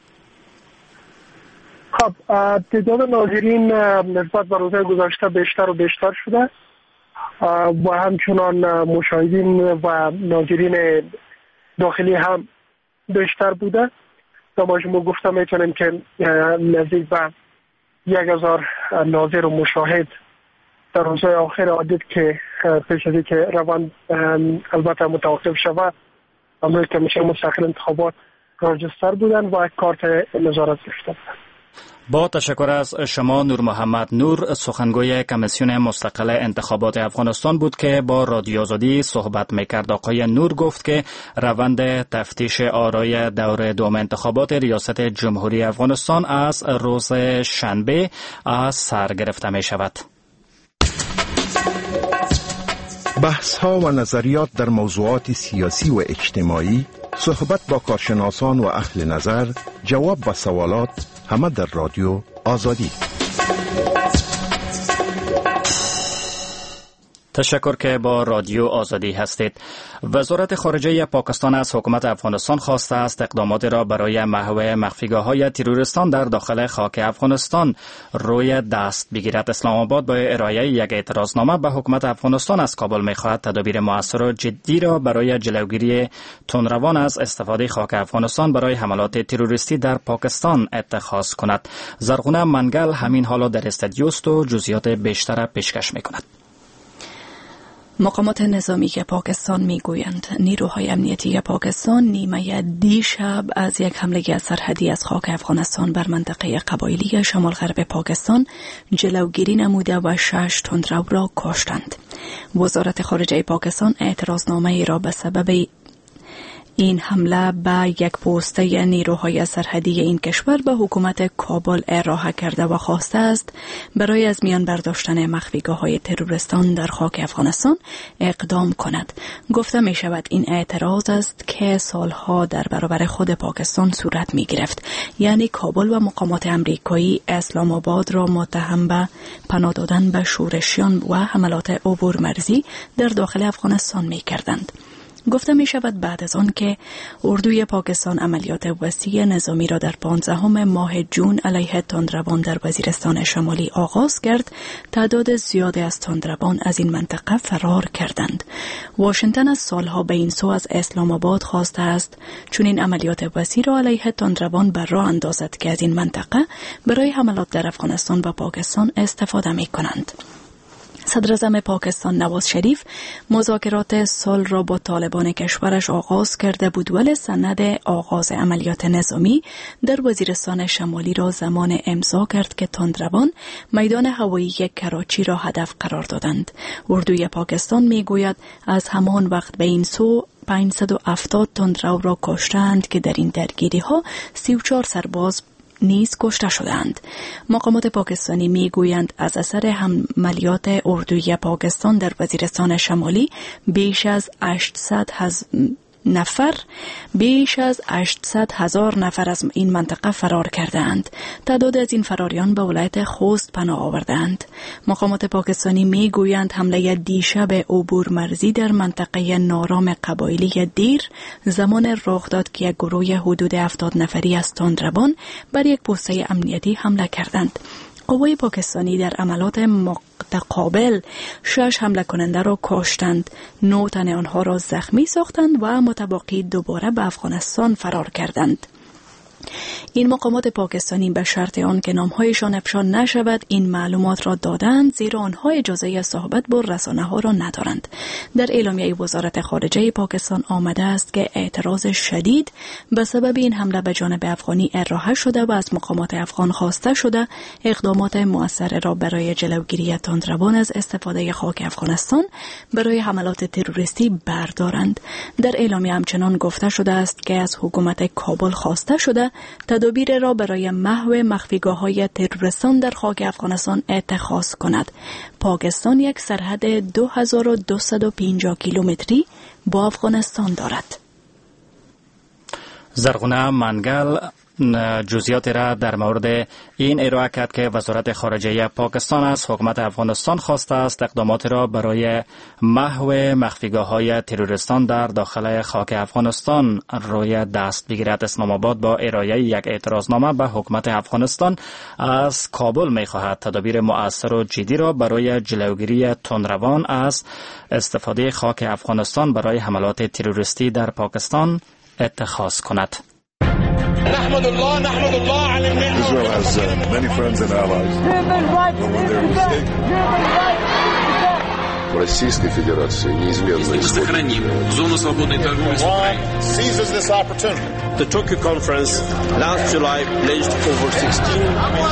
خب تعداد ناظرین نسبت به روزهای گذشته بیشتر و بیشتر شده و همچنان مشاهدین و ناظرین داخلی هم بیشتر بوده. ما شما گفته میتونیم که نزدیک به یک هزار ناظر و مشاهد در روزهای آخر عادت که پیش از که روند البته متوقف شود امروز کمیسیون مستقل انتخابات راجستر بودن و کارت نظارت گرفته بودن. با تشکر از شما نور محمد نور، سخنگوی کمیسیون مستقل انتخابات افغانستان بود که با رادیو آزادی صحبت میکرد. آقای نور گفت که روند تفتیش آرای دور دوم انتخابات ریاست جمهوری افغانستان از روز شنبه از سر گرفته می شود. بحث ها و نظریات در موضوعات سیاسی و اجتماعی، صحبت با کارشناسان و اهل نظر، جواب به سوالات، همه در رادیو آزادی. تشکر که با رادیو آزادی هستید. وزارت خارجه پاکستان از حکومت افغانستان خواسته است اقدامات را برای محو مخفیگاه‌های تروریستان در داخل خاک افغانستان روی دست بگیرد. اسلام آباد با ارائه یک اعتراضنامه به حکومت افغانستان از کابل می‌خواهد تدابیر مؤثر و جدی را برای جلوگیری تندروان از استفاده خاک افغانستان برای حملات تروریستی در پاکستان اتخاذ کند. زرغونه منگل همین حالا در استودیو است و جزئیات بیشتر پیشکش می‌کند. مقامات نظامی که پاکستان میگویند نیروهای امنیتی پاکستان نیمه دیشب از یک حمله سرحدی از خاک افغانستان بر منطقه قبایلی شمال غرب پاکستان جلوگیری نموده و شش تندرو را کشتند. وزارت خارجه پاکستان اعتراضنامه را به سبب این حمله به یک پوسته نیروهای سرحدی این کشور به حکومت کابل ارائه کرده و خواسته است برای از میان برداشتن مخفیگاه‌های تروریستان در خاک افغانستان اقدام کند. گفته می شود این اعتراض است که سالها در برابر خود پاکستان صورت می گرفت، یعنی کابل و مقامات امریکایی اسلام آباد را متهم به پناه دادن به شورشیان و حملات عبور مرزی در داخل افغانستان می کردند. گفته می شود بعد از آن که اردوی پاکستان عملیات وسیع نظامی را در پانزدهم ماه جون علیه تندروان در وزیرستان شمالی آغاز کرد، تعداد زیادی از تندروان از این منطقه فرار کردند. واشنگتن از سالها به این سو از اسلام آباد خواسته است چون این عملیات وسیع را علیه تندروان بر راه اندازد که از این منطقه برای حملات در افغانستان و پاکستان استفاده می کنند. صدر اعظم پاکستان نواز شریف مذاکرات صلح را با طالبان کشورش آغاز کرده بود، ولی سند آغاز عملیات نظامی در وزیرستان شمالی را زمان امضا کرد که تندروان میدان هوایی کراچی را هدف قرار دادند. اردوی پاکستان می گوید از همان وقت به این سو پانصد و هفتاد تندرو را کشتند که در این درگیری ها سی و چهار سرباز نیز کشته شدند. مقامات پاکستانی می گویند از اثر عملیات اردوی پاکستان در وزیرستان شمالی بیش از هشتصد نفر بیش از هشتصد هزار نفر از این منطقه فرار کردند. تعداد از این فراریان به ولایت خوست پناه آوردند. مقامات پاکستانی می گویند حمله دیشب عبور مرزی در منطقه نارام قبایلی دیر زمان رخ داد که یک گروه حدود هفتاد نفری از تندروان بر یک پوسته امنیتی حمله کردند. قوای پاکستانی در عملات متقابل شش حمله کننده را کشتند، نه تن آنها را زخمی ساختند و متباقی دوباره به افغانستان فرار کردند. این مقامات پاکستانی به شرط آن که نامهایشان افشا نشود این معلومات را دادند، زیرا آنها اجازه صحبت با رسانه ها را ندارند. در اعلامیه وزارت خارجه پاکستان آمده است که اعتراض شدید به سبب این حمله به جانب افغانی ارائه شده و از مقامات افغان خواسته شده اقدامات مؤثر را برای جلوگیری تندروان از استفاده خاک افغانستان برای حملات تروریستی بردارند. در اعلامیه همچنان گفته شده است که از حکومت کابل خواسته شده تدابیر را برای محو مخفیگاه‌های تروریستان در خاک افغانستان اتخاذ کند. پاکستان یک سرحد دو هزار و دویست و پنجاه کیلومتری با افغانستان دارد. زرغونه منگل جزئیات را در مورد این ارائه کرد که وزارت خارجه پاکستان از حکومت افغانستان خواسته است اقدامات را برای محو مخفیگاه‌های تروریستان در داخل خاک افغانستان روی دست بگیرد. اسلام آباد با ارائه یک اعتراضنامه به حکومت افغانستان از کابل می‌خواهد تدابیر مؤثر و جدی را برای جلوگیری تندروان از استفاده خاک افغانستان برای حملات تروریستی در پاکستان اتخاذ کند. نحمد الله نحمد الله على المنة. Israel has uh, many friends and allies. В Российской Федерации неизменно сохраним зону свободной торговли с Украиной. Seizes this opportunity. The Tokyo conference last July pledged over sixteen.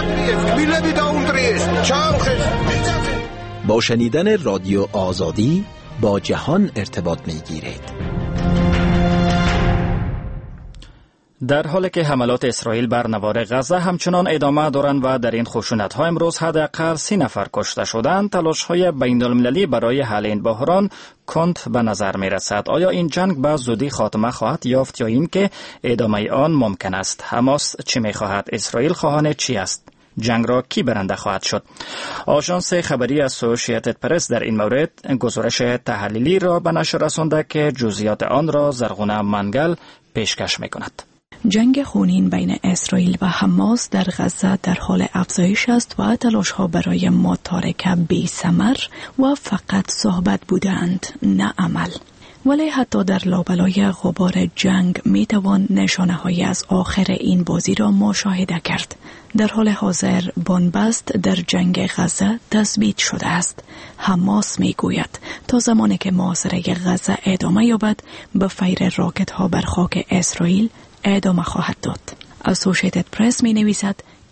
با شنیدن رادیو آزادی با جهان ارتباط می‌گیرید. در حالی که حملات اسرائیل بر نوار غزه همچنان ادامه دارند و در این خشونت‌ها امروز حداقل سی نفر کشته شدند، تلاش‌های بین‌المللی برای حل این بحران کند به نظر می‌رسد. آیا این جنگ به زودی خاتمه خواهد یافت یا اینکه ادامه آن ممکن است؟ حماس چی می‌خواهد؟ اسرائیل خواهان چی است؟ جنگ را کی برنده خواهد شد؟ آژانس خبری اسوسییتد پرس در این مورد گزارش تحلیلی را به نشر رسانده که جزئیات آن را زرغونه منگل پیشکش می‌کند. جنگ خونین بین اسرائیل و حماس در غزه در حال افزایش است و تلاش‌ها برای متارکه بی‌ثمر و فقط صحبت بودند، نه عمل. ولی حتی در لابلای غبار جنگ میتوان نشانه‌هایی از آخر این بازی را مشاهده کرد. در حال حاضر بنبست در جنگ غزه تثبیت شده است. حماس میگوید تا زمانی که محاصره غزه ادامه یابد به فیر راکت ها بر خاک اسرائیل ادامه خواهد داد. اسوسییتد پرس می نویسد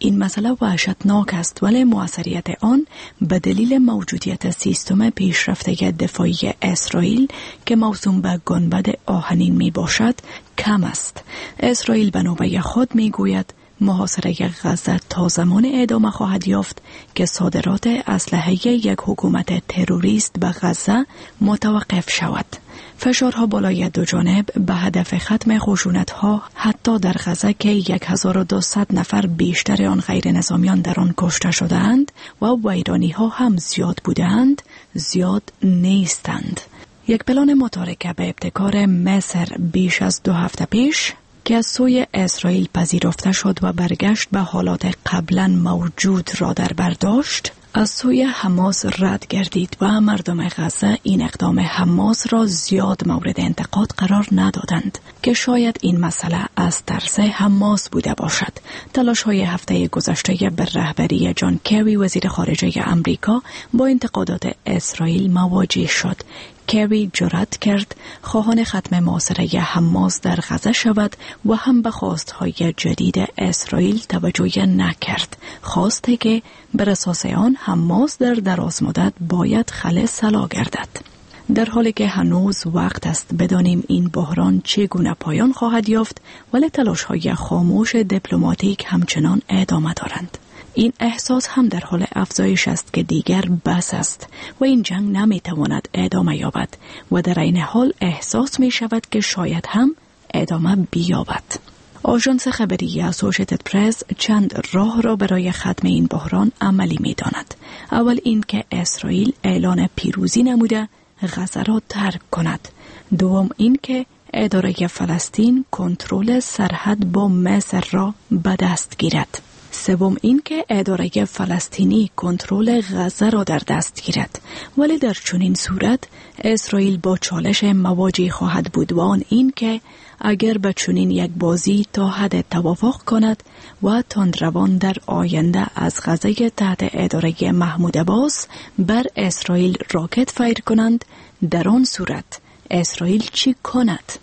این مسئله وحشتناک است، ولی موثریت آن به دلیل موجودیت سیستم پیشرفته دفاعی اسرائیل که موسوم به گنبد آهنین می باشد کم است. اسرائیل به نوبه خود می گوید محاصره غزه تا زمان ادامه خواهد یافت که صادرات اسلحه یک حکومت تروریست به غزه متوقف شود. فشارها بالای دو جانب به هدف ختم خشونت‌ها حتی در غزه که هزار و دویست نفر بیشتر آن غیر نظامیان در آن کشته شدند و ویرانی‌ها هم زیاد بودند زیاد نیستند. یک پلان متارکه به ابتکار مصر بیش از دو هفته پیش که از سوی اسرائیل پذیرفته شد و برگشت به حالات قبلا موجود را در برداشت، از سوی حماس رد گردید و مردم غزه این اقدام حماس را زیاد مورد انتقاد قرار ندادند که شاید این مسئله از ترس حماس بوده باشد. تلاش های هفته گذشته به رهبری جان کری وزیر خارجه امریکا با انتقادات اسرائیل مواجه شد. کری جرأت کرد خواهان ختم محاصره حماس در غزه شود و هم به خواستهای جدید اسرائیل توجه نکرد. خواسته که بر اساس آن حماس در دراز مدت باید خلع سلا گردد. در حالی که هنوز وقت است بدانیم این بحران چگونه پایان خواهد یافت، ولی تلاش‌های خاموش دیپلماتیک همچنان ادامه دارند. این احساس هم در حال افزایش است که دیگر بس است و این جنگ نمیتواند ادامه یابد و در این حال احساس می شود که شاید هم ادامه بیابد. آژانس خبری اسوشیتد پرس چند راه را برای ختم این بحران عملی می داند. اول این که اسرائیل اعلان پیروزی نموده غزه را ترک کند. دوم این که اداره فلسطین کنترل سرحد با مصر را به دست گیرد. سوم این که اداره فلسطینی کنترل غزه را در دست گیرد. ولی در چنین صورت اسرائیل با چالش مواجه خواهد بود و آن این که اگر به چنین یک بازی تا حد توافق کند و تندروان در آینده از غزه تحت اداره محمود عباس بر اسرائیل راکت فایر کنند، در آن صورت اسرائیل چی کند؟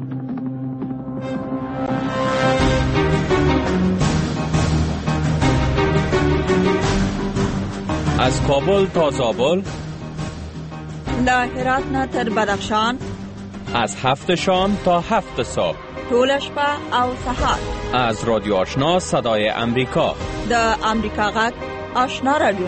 از کابل تا زابل، له هرات نه تر بدخشان، از هفت شام تا هفت صبح، ټول شپه او سهار، از رادیو آشنا صدای امریکا، د امریکا غږ آشنا رادیو.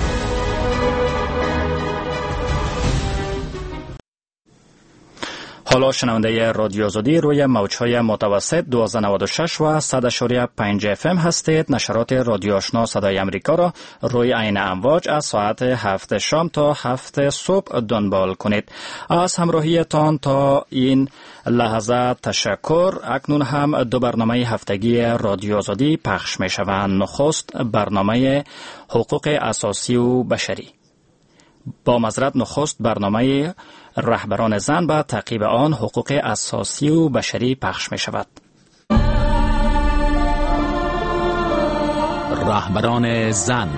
حالا شنونده رادیو آزادی روی موج‌های متوسط دویست و نود و شش و صد و پنج اف ام هستید. نشرات رادیو آشنا صدای امریکا را روی عین امواج از ساعت هفت شام تا هفت صبح دنبال کنید. از همراهیتان تا این لحظه تشکر. اکنون هم دو برنامه هفتگی رادیو آزادی پخش می شوند. نخست برنامه حقوق اساسی و بشری. با معذرت نخست برنامه رهبران زن به تعقیب آن حقوق اساسی و بشری پخش می شود. رهبران زن.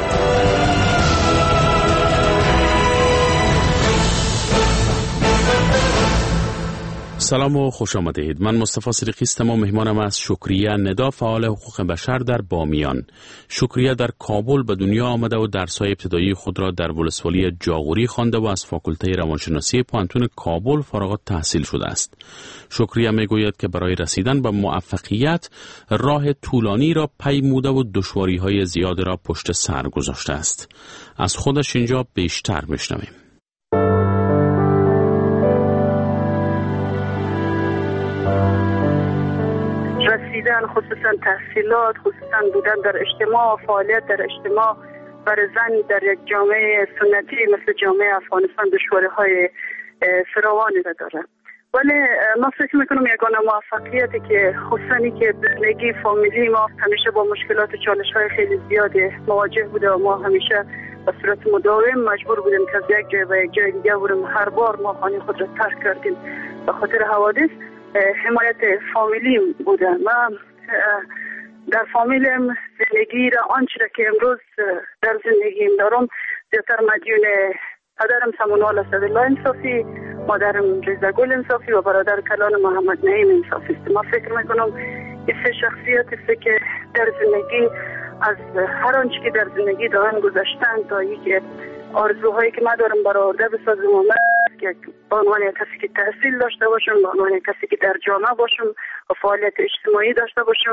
سلام و خوش آمدید. من مصطفی صدیقی هستم و مهمانم از شکریه ندا، فعال حقوق بشر در بامیان. شکریه در کابل به دنیا آمده و درس‌های ابتدایی خود را در ولسوالی جاغوری خوانده و از فاکولته روانشناسی پانتون کابل فارغ التحصیل شده است. شکریه میگوید که برای رسیدن به موفقیت راه طولانی را پیموده و دشواری‌های زیاد را پشت سر گذاشته است. از خودش اینجا بیشتر میشنویم. رسیدن، خصوصا تحصیلات، خصوصا بودن در اجتماع، فعالیت در اجتماع برای زن در یک جامعه سنتی مثل جامعه افغانستان دشواری‌های فراوانی را داره. ولی ما فکر میکنم یگانه موفقیتی که خصوصا که زندگی فامیلی ما همیشه با مشکلات و چالش‌های خیلی زیادی مواجه بوده و ما همیشه به صورت مداوم مجبور بودیم که از یک جای به یک جای دیگه بریم. هر بار ما خانه خود را ترک کردیم به خاطر حوادث. حمایت فامیلی بوده. من در فامیلم زندگی را آنچه که امروز در زندگیم دارم زیادتر مدیون پدرم سمونوال اسدالله انصافی، مادرم رضاگل انصافی و برادر کلان محمد نعیم انصافی است. ما فکر میکنم این سه شخصیت است که در زندگی از هر آنچه که در زندگی دارن گذاشتن تا اینکه آرزوهایی که من دارم برآورده بسازم و من که به عنوان کسی که تحصیل داشته باشم، به عنوان کسی که در جامعه باشم و فعالیت اجتماعی داشته باشم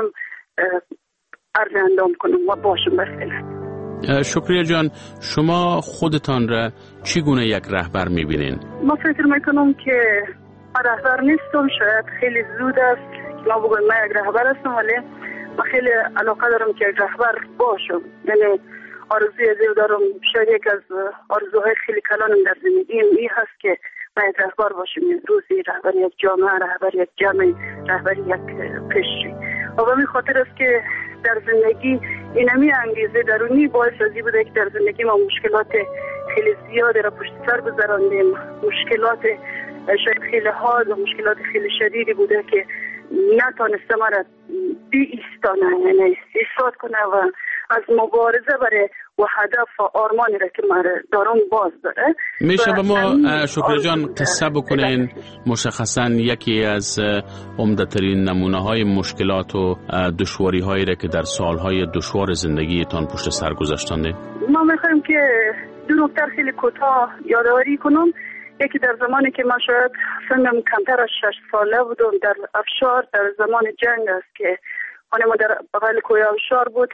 عرض اندام کنم و باشم بسیار. شکریه جان، شما خودتان را چگونه یک رهبر میبینین؟ ما فکر میکنم که من رهبر نیستم، شاید خیلی زود است که ما بگویم من یک رهبر هستم، ولی من خیلی علاقه دارم که یک رهبر باشم. یعنی آرزوی از دارم، شاید یک از آرزوهای خیلی کلانم در زندگیم این هست که من یک رهبر باشم، یک روزی رهبر یک جامعه، رهبر یک جمع، رهبر یک قشری. و به این خاطر است که در زندگی اینمی انگیزه درونی باعث ازی بوده که در زندگی ما مشکلات خیلی زیاده را پشت سر گذراندیم، مشکلات شاید خیلی حاد و مشکلات خیلی شدیدی بوده که نتانسته ما را بی ایستانه، یعنی ایستاد کنه و از مبارزه برای و هدف و آرمانی را که من دارم باز داره. میشه به ما شکر جان قصه بکنین مشخصا یکی از عمده‌ترین نمونه های مشکلات و دشواری هایی را که در سالهای دشوار زندگیتان پشت سر گذاشتنده؟ ما میخوایم که دو نکته خیلی کوتاه یادآوری کنم. یکی در زمانی که من شاید سنم کمتر از شش ساله بودم در افشار، در زمان جنگ است که خانه ما در بغل کوه افشار بود.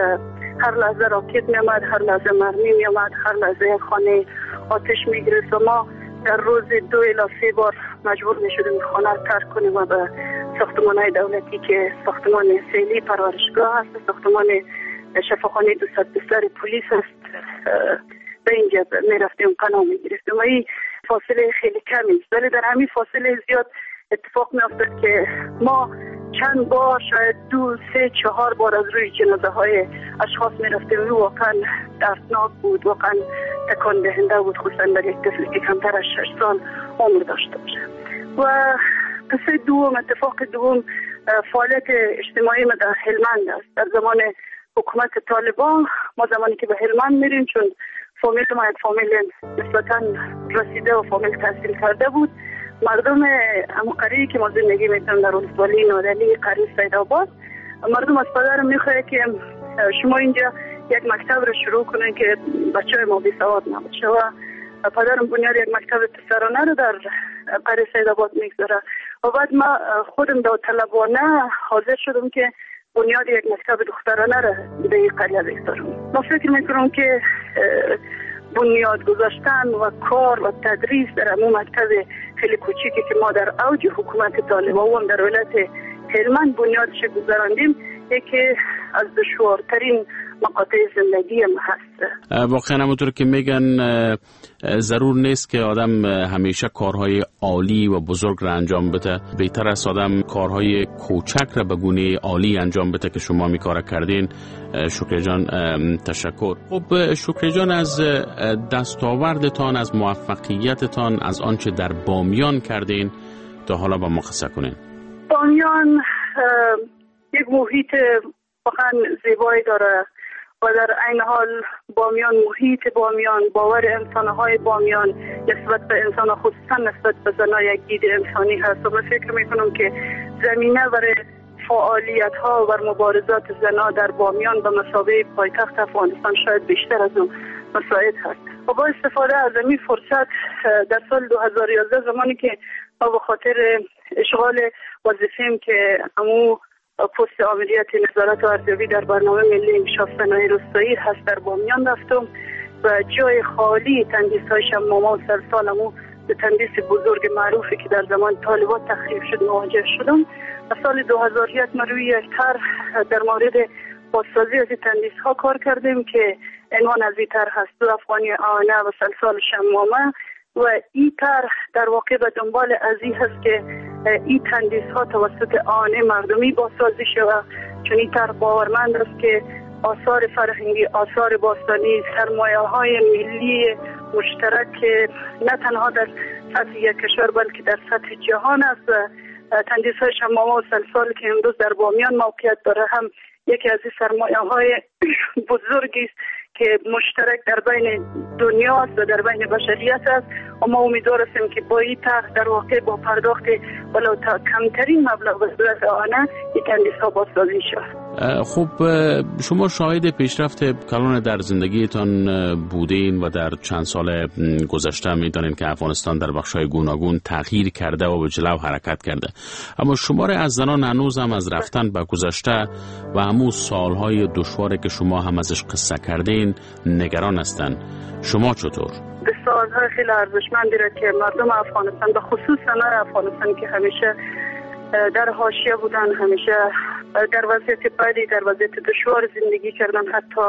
هر لحظه راکت می آمد، هر لحظه مرمی می آمد، هر لحظه خانه آتش می گرفت و ما در روز دو الی سه بار مجبور می شدیم خانه ترک کنیم و به ساختمان دولتی که ساختمان فعلی پرورشگاه است، ساختمان شفاخانه دوست پسر پلیس است، به اینجا می رفتیم پناه می گرفتیم و این فاصله خیلی کمی است. ولی در همین فاصله زیاد اتفاق می افتاد که ما چند بار، شاید دو سه چهار بار از روی جنازه های اشخاص می رفتیم و واقعا دردناک بود، واقعا تکان دهنده بود، خصوصا در یک طفلی که کمتر از شش سال عمر داشته باشه. و قصه دوم، اتفاق دوم فعالیت اجتماعی ما در هلمند است. در زمان حکومت طالبان ما زمانی که به هلمند میریم، چون فامیل ما یک فامیل نسبتا رسیده و فامیل تحصیل کرده بود، مردم قریه که ما زندگی میکنم در ولسوالی نادلی قریه سیدآباد، مردم از پدرم میخواه که شما اینجا یک مکتب رو شروع کنن که بچه های ما بی سواد نباشه و پدرم بنیاد یک مکتب پسرانه رو در قریه سیدآباد میگذاره و بعد ما خودم داوطلبانه حاضر شدم که بنیاد یک مکتب دخترانه رو به این قریه بگذارم. ما فکر میکنم که بنیاد گذاشتن و کار و تدریس در همون مکتب خیلی کوچیکی که ما در اوج حکومت طالبان و هم در ولایت هلمند بنیادش گذاراندیم، یکی از دشوارترین مقاطع زندگی ما هست. واقعا همونطور که میگن ضرور نیست که آدم همیشه کارهای عالی و بزرگ را انجام بده، بهتر است آدم کارهای کوچک را به گونه عالی انجام بده که شما می کار کردین. شکر جان تشکر. خب شکر جان، از دستاوردتان، از موفقیتتان، از آنچه در بامیان کردین تا حالا با ما قصه کنین. بامیان یک محیط واقعا زیبایی داره و در عین حال بامیان، محیط بامیان، باور انسانهای بامیان نسبت به انسان، خصوصا نسبت به زنها یک دید انسانی هست و من فکر میکنم که زمینه برای فعالیت ها و مبارزات زنها در بامیان به مثابه پایتخت افغانستان شاید بیشتر از اون مساعد هست. و با استفاده از این فرصت در سال دو هزار و یازده زمانی که ما به خاطر اشغال وظیفه‌ام که امو پست آمریت نظارت و ارزیابی در برنامه ملی انکشاف صنایع روستایی هست در بامیان رفتم و جای خالی تندیس های شمامه و سرسالمو به تندیس بزرگ معروفی که در زمان طالبان تخریب شد مواجه شدم و سال دو هزار و یک ما روی یک طرح در مورد بازسازی از این تندیس ها کار کردیم که عنوان از این طرح هست دو افغانی آینه و سلسال شمامه و این طرح در واقع به دنبال از این هست که این تندیس ها توسط آینه مردمی بازسازی شود، چون این طرح باورمند است که آثار فرهنگی، آثار باستانی، سرمایه های ملی مشترک نه تنها در سطح یک کشور بلکه در سطح جهان است و تندیس های شمامه و سلسال که امروز در بامیان موقعیت داره هم یکی از این سرمایه های بزرگی است که مشترک در بین دنیا است و در بین بشریت است و ما امیدوار هستیم که با این طرح در واقع با پرداخت ولو تا کمترین مبلغ به صورت آنه این تندیس ها بازسازی شود. خب شما شاهد پیشرفت کلان در زندگیتان بودین و در چند سال گذشته می‌دانید که افغانستان در بخش‌های گوناگون تغییر کرده و به جلو حرکت کرده، اما شماره از زنان هنوز هم از رفتن به گذشته و همون سالهای دشواری که شما هم ازش قصه کردین نگران هستن. شما چطور؟ سالهای خیلی ارزشمندی را که مردم افغانستان به خصوص زنان افغانستان که همیشه در حاشیه بودن، همیشه در وضعیت بدی، در وضعیت دشوار زندگی کردن، حتی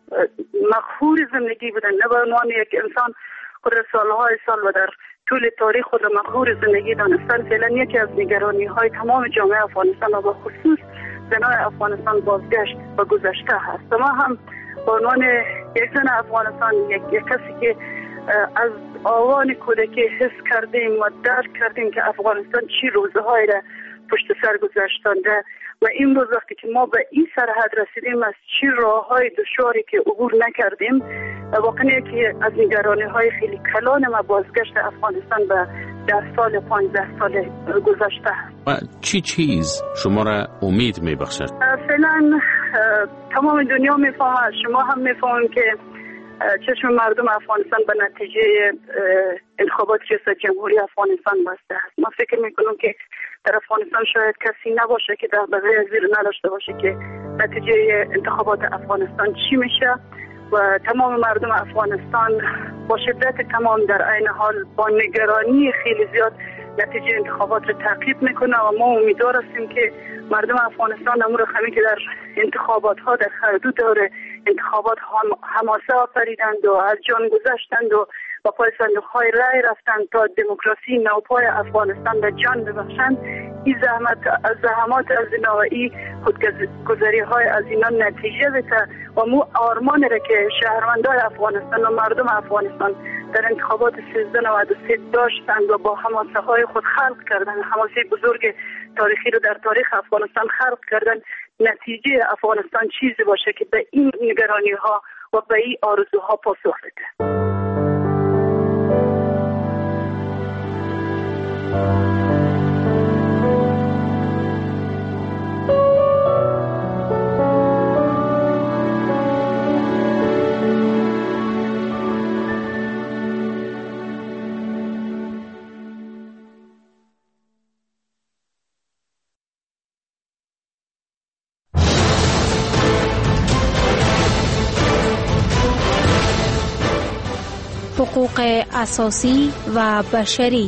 مقهور زندگی بودن، نه به عنوان یک انسان خود سالهای سال و در طول تاریخ خود مقهور زندگی دانستن. فعلا یکی از نگرانی های تمام جامعه افغانستان و به خصوص زنان افغانستان بازگشت و گذشته هست. ما هم به عنوان یک زن افغانستان، یک, یک کسی که از آوان کودکی حس کردیم و درک کردیم که افغانستان چی روزهای را پشت سر گذاشتنده و این روز وقتی که ما به این سرحد رسیدیم از چی راههای دشواری که عبور نکردیم، واقعا یکی از نگرانی های خیلی کلان ما بازگشت افغانستان به در سال پانزده سال گذشته هست. و چی چیز شما را امید میبخشد؟ فعلا تمام دنیا میفهمه، شما هم میفهمیم که چشم مردم افغانستان به نتیجه انتخابات ریاست جمهوری افغانستان بسته است. ما فکر میکنم که در افغانستان شاید کسی نباشه که در بغیر زیر نداشته باشه که نتیجه انتخابات افغانستان چی میشه و تمام مردم افغانستان با شدت تمام در عین حال با نگرانی خیلی زیاد نتیجه انتخابات رو تعقیب میکنه و ما امیدوار هستیم که مردم افغانستان امور خمی که در انتخابات ها در حدود داره انتخابات حماسه آفریدند و از جان گذشتند و با پای صندوق های رای رفتند تا دموکراسی نوپای افغانستان به جان ببخشند. این زحمت از زحمات از اینا و این خودگذری های از اینا نتیجه بده و مو آرمان را که شهروندان افغانستان و مردم افغانستان در انتخابات سیزده نود و سه داشتند و با حماسه های خود خلق کردن، حماسه بزرگ تاریخی رو در تاریخ افغانستان خلق کردن، نتیجه افغانستان چیزی باشه که به این نگرانی ها و به این آرزوها پاسخ بده. حقوق اساسی و بشری.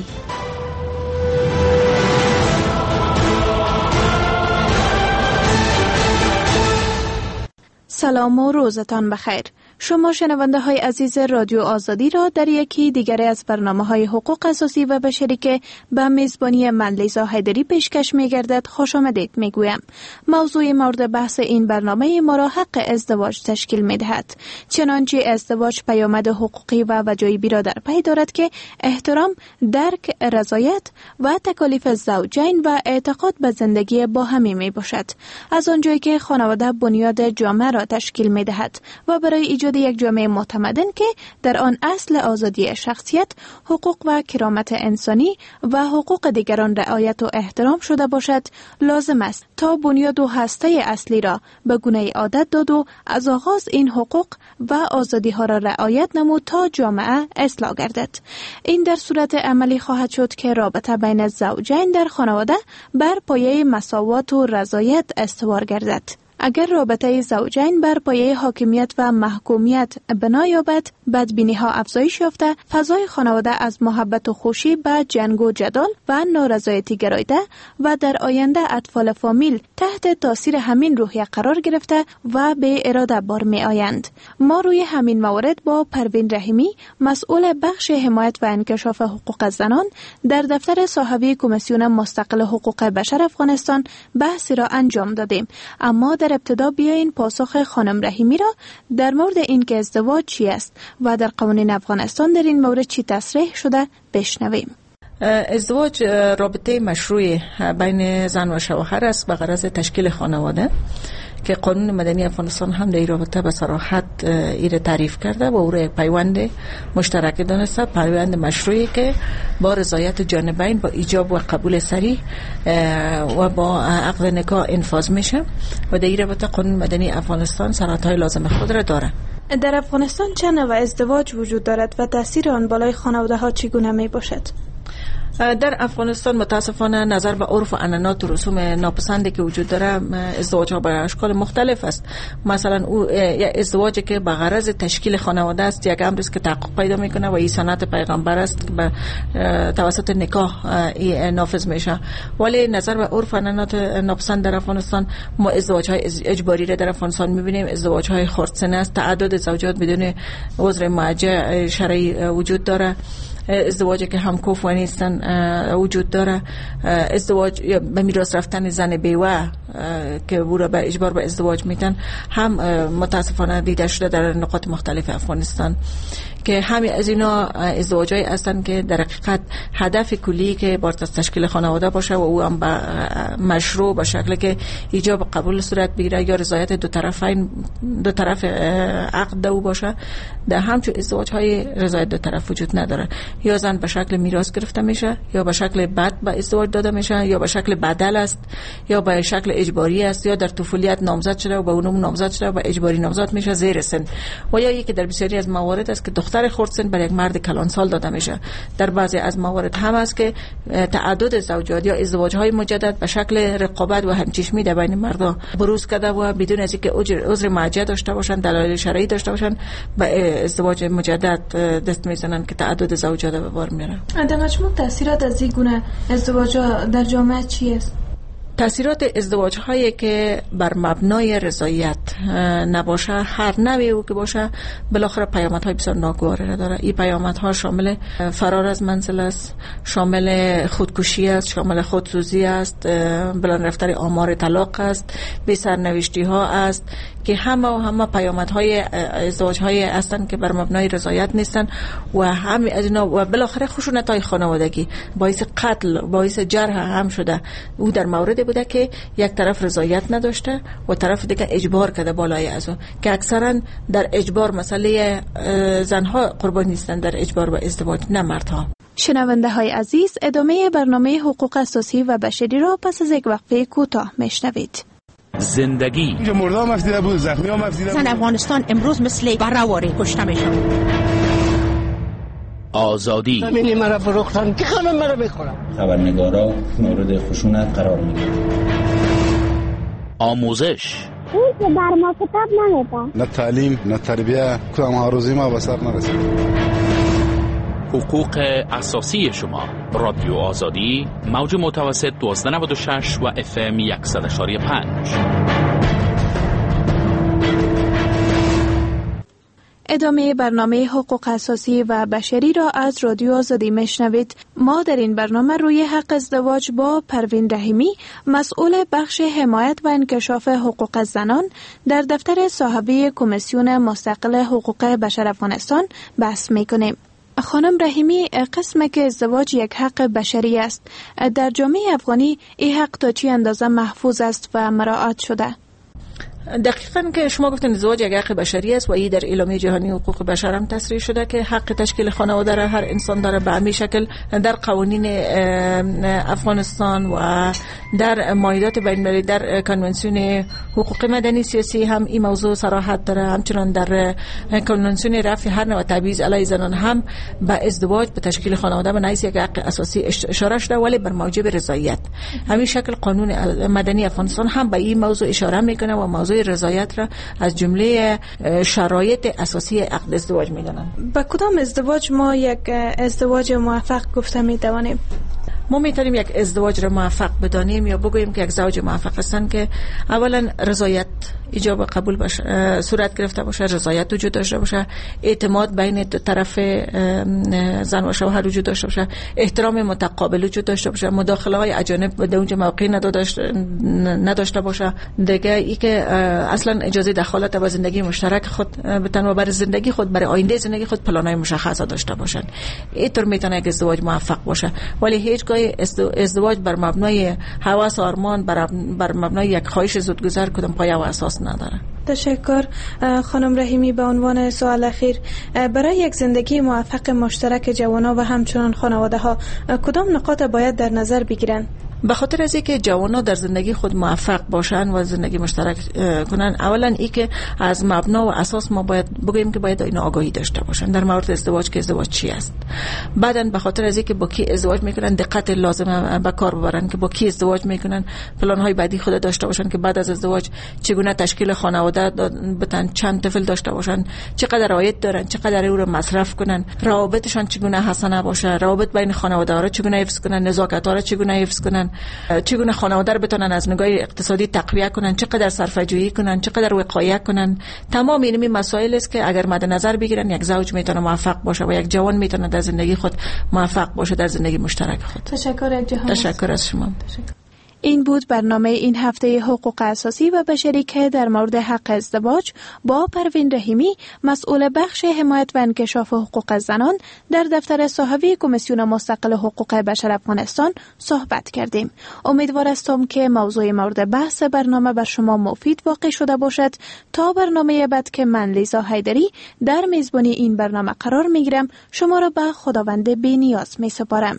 سلام و روزتان بخیر. شما شنونده های عزیز رادیو آزادی را در یکی دیگر از برنامه های حقوق اساسی و بشری که به میزبانی من لیزا حیدری پیشکش می گردد خوش آمدید می گویم. موضوع مورد بحث این برنامه ما را حق ازدواج تشکیل می دهد. چنانچه ازدواج پیامد حقوقی و وجایبی را در پی دارد که احترام، درک، رضایت و تکالیف زوجین و اعتقاد به زندگی با همی می باشد. از آنجایی که خانواده بنیاد جامعه را تشکیل می دهد و برای ایجاد یک جامعه متمدن که در آن اصل آزادی شخصیت، حقوق و کرامت انسانی و حقوق دیگران رعایت و احترام شده باشد، لازم است تا بنیاد و هسته اصلی را به گونه عادت داد و از آغاز این حقوق و آزادی ها را رعایت نمود تا جامعه اصلاح گردد. این در صورت عملی خواهد شد که رابطه بین زوجین در خانواده بر پایه مساوات و رضایت استوار گردد. اگر رابطه زوجین بر پایه حاکمیت و محکومیت بنا یابد، بدبینی ها افزایش یافته، فضای خانواده از محبت و خوشی به جنگ و جدال و نارضایتی گرایده و در آینده اطفال فامیل تحت تاثیر همین روحیه قرار گرفته و به اراده بار می آیند. ما روی همین موارد با پروین رحیمی، مسئول بخش حمایت و انکشاف حقوق زنان در دفتر صاحبی کمیسیون مستقل حقوق بشر افغانستان بحثی را انجام دادیم. اما در ابتدا بیاین پاسخ خانم رحیمی را در مورد این که ازدواج چی است و در قوانین افغانستان در این مورد چی تصریح شده بشنویم. ازدواج رابطه مشروع بین زن و شوهر است به غرض تشکیل خانواده که قانون مدنی افغانستان هم در این رابطه به صراحت این تعریف کرده و او را یک پیوند مشترک دانسته، پیوند مشروعی که با رضایت جانبین با ایجاب و قبول صریح و با عقد نکاح انفاذ میشه و در این رابطه قانون مدنی افغانستان صلاحیت‌های لازم خود را داره. در افغانستان چه نوع ازدواج وجود دارد و تاثیر آن بالای خانواده ها چگونه می باشد؟ در افغانستان متاسفانه نظر به عرف و عنعنات و رسوم ناپسندی که وجود داره، ازدواج ها به اشکال مختلف است. مثلا او ازدواجی که به غرض تشکیل خانواده است یک امری است که تحقق پیدا میکنه و این سنت پیغمبر است که به توسط نکاح نافذ میشه. ولی نظر به عرف و عنعنات ناپسند در افغانستان، ما ازدواج های اجباری را در افغانستان میبینیم، ازدواج های خردسنه است، تعدد زوجات بدون عذر معجه شرعی وجود داره، ازدواجی که هم کفو نیستن وجود داره، ازدواج به میراث رفتن زن بیوه که او را به اجبار به ازدواج میتن هم متاسفانه دیده شده در نقاط مختلف افغانستان، که همین از اینا ازدواجایی هستن که در حقیقت هدف کلی که بار از تشکیل خانواده باشه و او هم به مشروع به شکلی که ایجاب قبول صورت بگیره یا رضایت دو طرفین دو طرف عقد او باشه. در همچون ازدواج‌های رضایت دو طرف وجود نداره، یا زن به شکل میراث گرفته میشه، یا به شکل بد به ازدواج داده میشه، یا به شکل بدل است، یا به شکل اجباری است، یا در طفولیت نامزد شده و به اونم نامزد شده و به اجباری نامزد میشه زیر سن، و یا یکی در بسیاری از موارد است که دختر خردسن بر یک مرد کلان سال داده میشه. در بعضی از موارد هم است که تعدد زوجات یا ازدواج‌های مجدد به شکل رقابت و همچشمی در بین مردا بروز کرده و بدون از اینکه عذر معجه داشته باشن، دلایل شرعی داشته باشن، به ازدواج مجدد دست میزنن که تعدد زوجات به بار میاره. در مجموع تاثیرات از این گونه ازدواج در جامعه چی است؟ تاثیرات ازدواج هایی که بر مبنای رضایت نباشه، هر نوعی او که باشه، بالاخره پیامدهای بسیار ناگواری داره. این پیامدها شامل فرار از منزل است، شامل خودکشی است، شامل خودسوزی است، بلند رفتن آمار طلاق است، بی سرنوشتی ها است، که همه و همه پیامدهای ازدواج های هستند که بر مبنای رضایت نیستن و همین از اینا و بالاخره خشونت های خانوادگی باعث قتل، باعث جرح هم شده. او در مورد بوده که یک طرف رضایت نداشته و طرف دیگه اجبار کرده بالای از اون، که اکثرا در اجبار مسئله زنها قربانی نیستن در اجبار و ازدواج، نه مردها. شنونده های عزیز، ادامه برنامه حقوق اساسی و بشری را پس از یک وقفه کوتاه میشنوید. زندگی مردم مفیده بود، زخمی ها مفیده بود. زن افغانستان امروز مثل برآوری کشته میشن. آزادی زمینی مرا فروختن، که خانم مرا بخورم. خبرنگارا مورد خشونت قرار میگیرن. آموزش اون که بر ما کتاب نمیده، نه تعلیم نه تربیه، کدام آرزوی ما به سر نرسید. حقوق اساسی شما. رادیو آزادی، موج متوسط دوازده نود و شش و اف ام صد و یک و پنج. ادامه برنامه حقوق اساسی و بشری را از رادیو آزادی میشنوید. ما در این برنامه روی حق ازدواج با پروین رحیمی، مسئول بخش حمایت و انکشاف حقوق زنان در دفتر صاحبه کمیسیون مستقل حقوق بشر افغانستان بحث میکنیم. خانم رحیمی، قسم که ازدواج یک حق بشری است، در جامعه افغانی این حق تا چه اندازه محفوظ است و مراعات شده؟ دقیقاً که شما گفتن ازدواج یک حق بشری است و این در اعلامیه جهانی حقوق بشر هم تصریح شده که حق تشکیل خانواده را هر انسان داره به همین شکل. در قوانین افغانستان و در مایدات بین‌المللی، در کنونسیون حقوق مدنی سیاسی هم این موضوع صراحت داره. همچنان در کنونسیون رفع هر نوع تبعیض علیه زنان هم به ازدواج به تشکیل خانواده به نحیث یک حق اساسی اشاره شده، ولی بر موجب رضایت. همین شکل قانون مدنی افغانستان هم به این موضوع اشاره میکنه و موضوع رضایت را از جمله شرایط اساسی عقد ازدواج میدانند. با کدام ازدواج ما یک ازدواج موفق گفته میتوانیم؟ ما میتونیم یک ازدواج را موفق بدانیم یا بگوییم که یک زوج موفق هستن که اولا رضایت ایجاب قبول باشه، صورت گرفته باشه، رضایت وجود داشته باشه، اعتماد بین دو طرف زن و شوهر وجود داشته باشه، احترام متقابل وجود داشته باشه، مداخله های اجانب در اونجا موقعی نداشته باشه. دیگه ای که اصلا اجازه دخالت به زندگی مشترک خود بتن و برای زندگی خود، برای آینده زندگی خود پلانای مشخص داشته باشن. اینطور میتونه یک ازدواج موفق باشه. ولی هیچگاه ازدواج بر مبنای هوس و آرمان، بر, بر مبنای یک خواهش زودگذر کدام پایه و اساس نداره. تشکر خانم رحیمی. به عنوان سوال اخیر، برای یک زندگی موفق مشترک جوانان و همچنان خانواده ها کدام نکات باید در نظر بگیرن؟ به خاطر از اینکه جوانان در زندگی خود موفق باشن و زندگی مشترک کنن، اولا ای که از مبنا و اساس ما باید بگیم که باید این آگاهی داشته باشن در مورد ازدواج که ازدواج چی است. بعدن به خاطر از اینکه با کی ازدواج میکنن دقت لازم به کار ببرن که با کی ازدواج میکنن، پلان های بعدی خود داشته باشن که بعد از ازدواج چگونه تشکیل خانواده بتن، چند طفل داشته باشن، چقدر عاید دارن، چقدر او رو مصرف کنن، روابطشان چگونه حسنه باشه، روابط بین خانواده ها رو چگونه حفظ کنن، نزاکت ها رو چگونه حفظ کنن، چگونه خانواده رو بتونن از نگاه اقتصادی تقویت کنن، چقدر صرفه جویی کنن، چقدر وقایع کنن. تمام این مسائل است که اگر مد نظر بگیرن یک زوج میتونه موفق باشه و یک جوان میتونه در زندگی خود موفق باشه، در زندگی مشترک خود. تشکر جهان. تشکر از شما. تشکر. این بود برنامه این هفته حقوق اساسی و بشری که در مورد حق ازدواج با پروین رحیمی، مسئول بخش حمایت و انکشاف حقوق زنان در دفتر صحوی کمیسیون مستقل حقوق بشر افغانستان صحبت کردیم. امیدوار هستم که موضوع مورد بحث برنامه بر شما مفید واقع شده باشد. تا برنامه بعد که من لیزا حیدری در میزبانی این برنامه قرار میگیرم، شما را به خداوند بی‌نیاز میسپارم.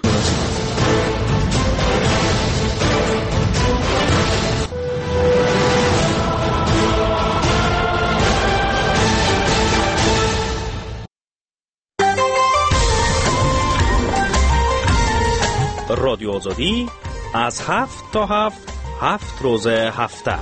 رادیو آزادی از هفت تا هفت هفت روز هفته.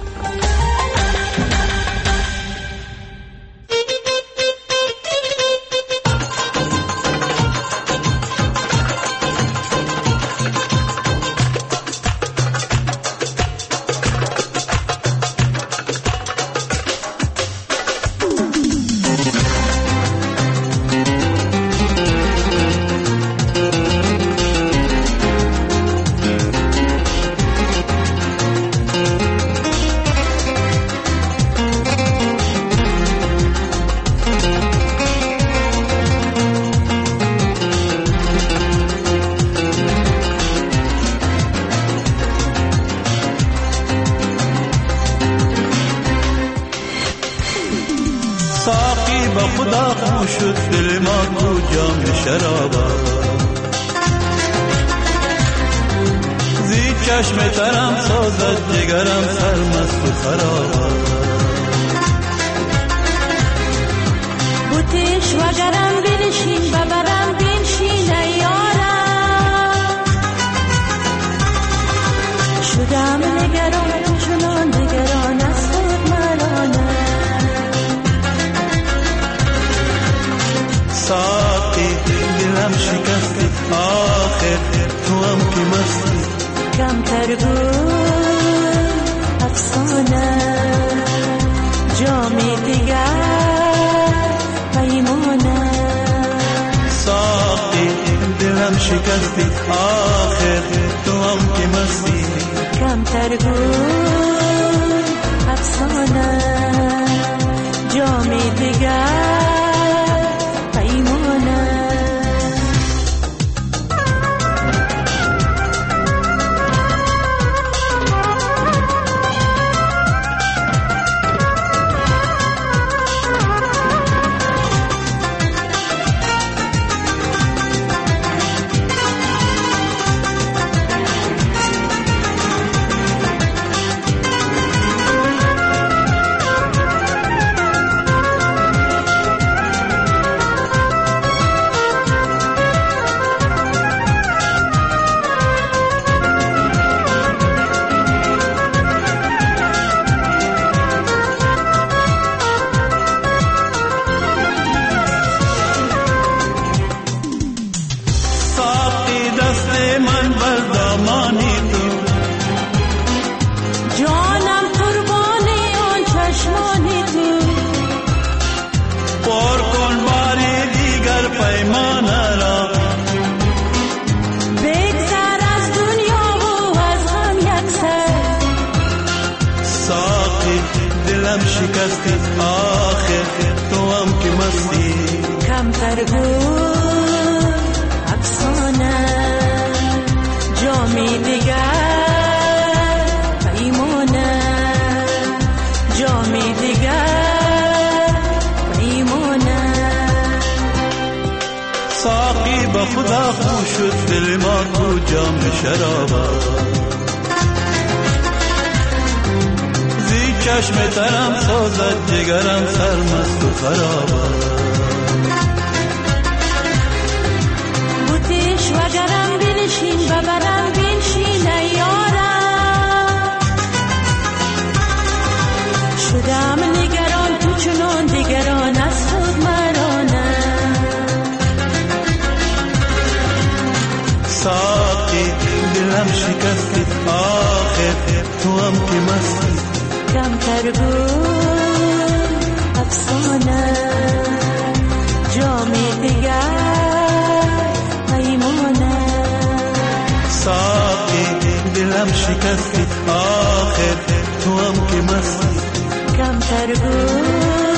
ساقی به خدا خو شد دل ما تو جام شرابا زی چشم ترم سازد جگرم سرمست و خرابا بوتیش وگرم بنشین ببرم بنشین ایارم شدم نگران تو چنان دیگران از خود مرانم ساقی دلم شکستی آخر تو هم که مستی کمتر بود افسانه جام دیگر پیمانه ساقی دلم شکستی آخر تو هم که مستی کمتر بود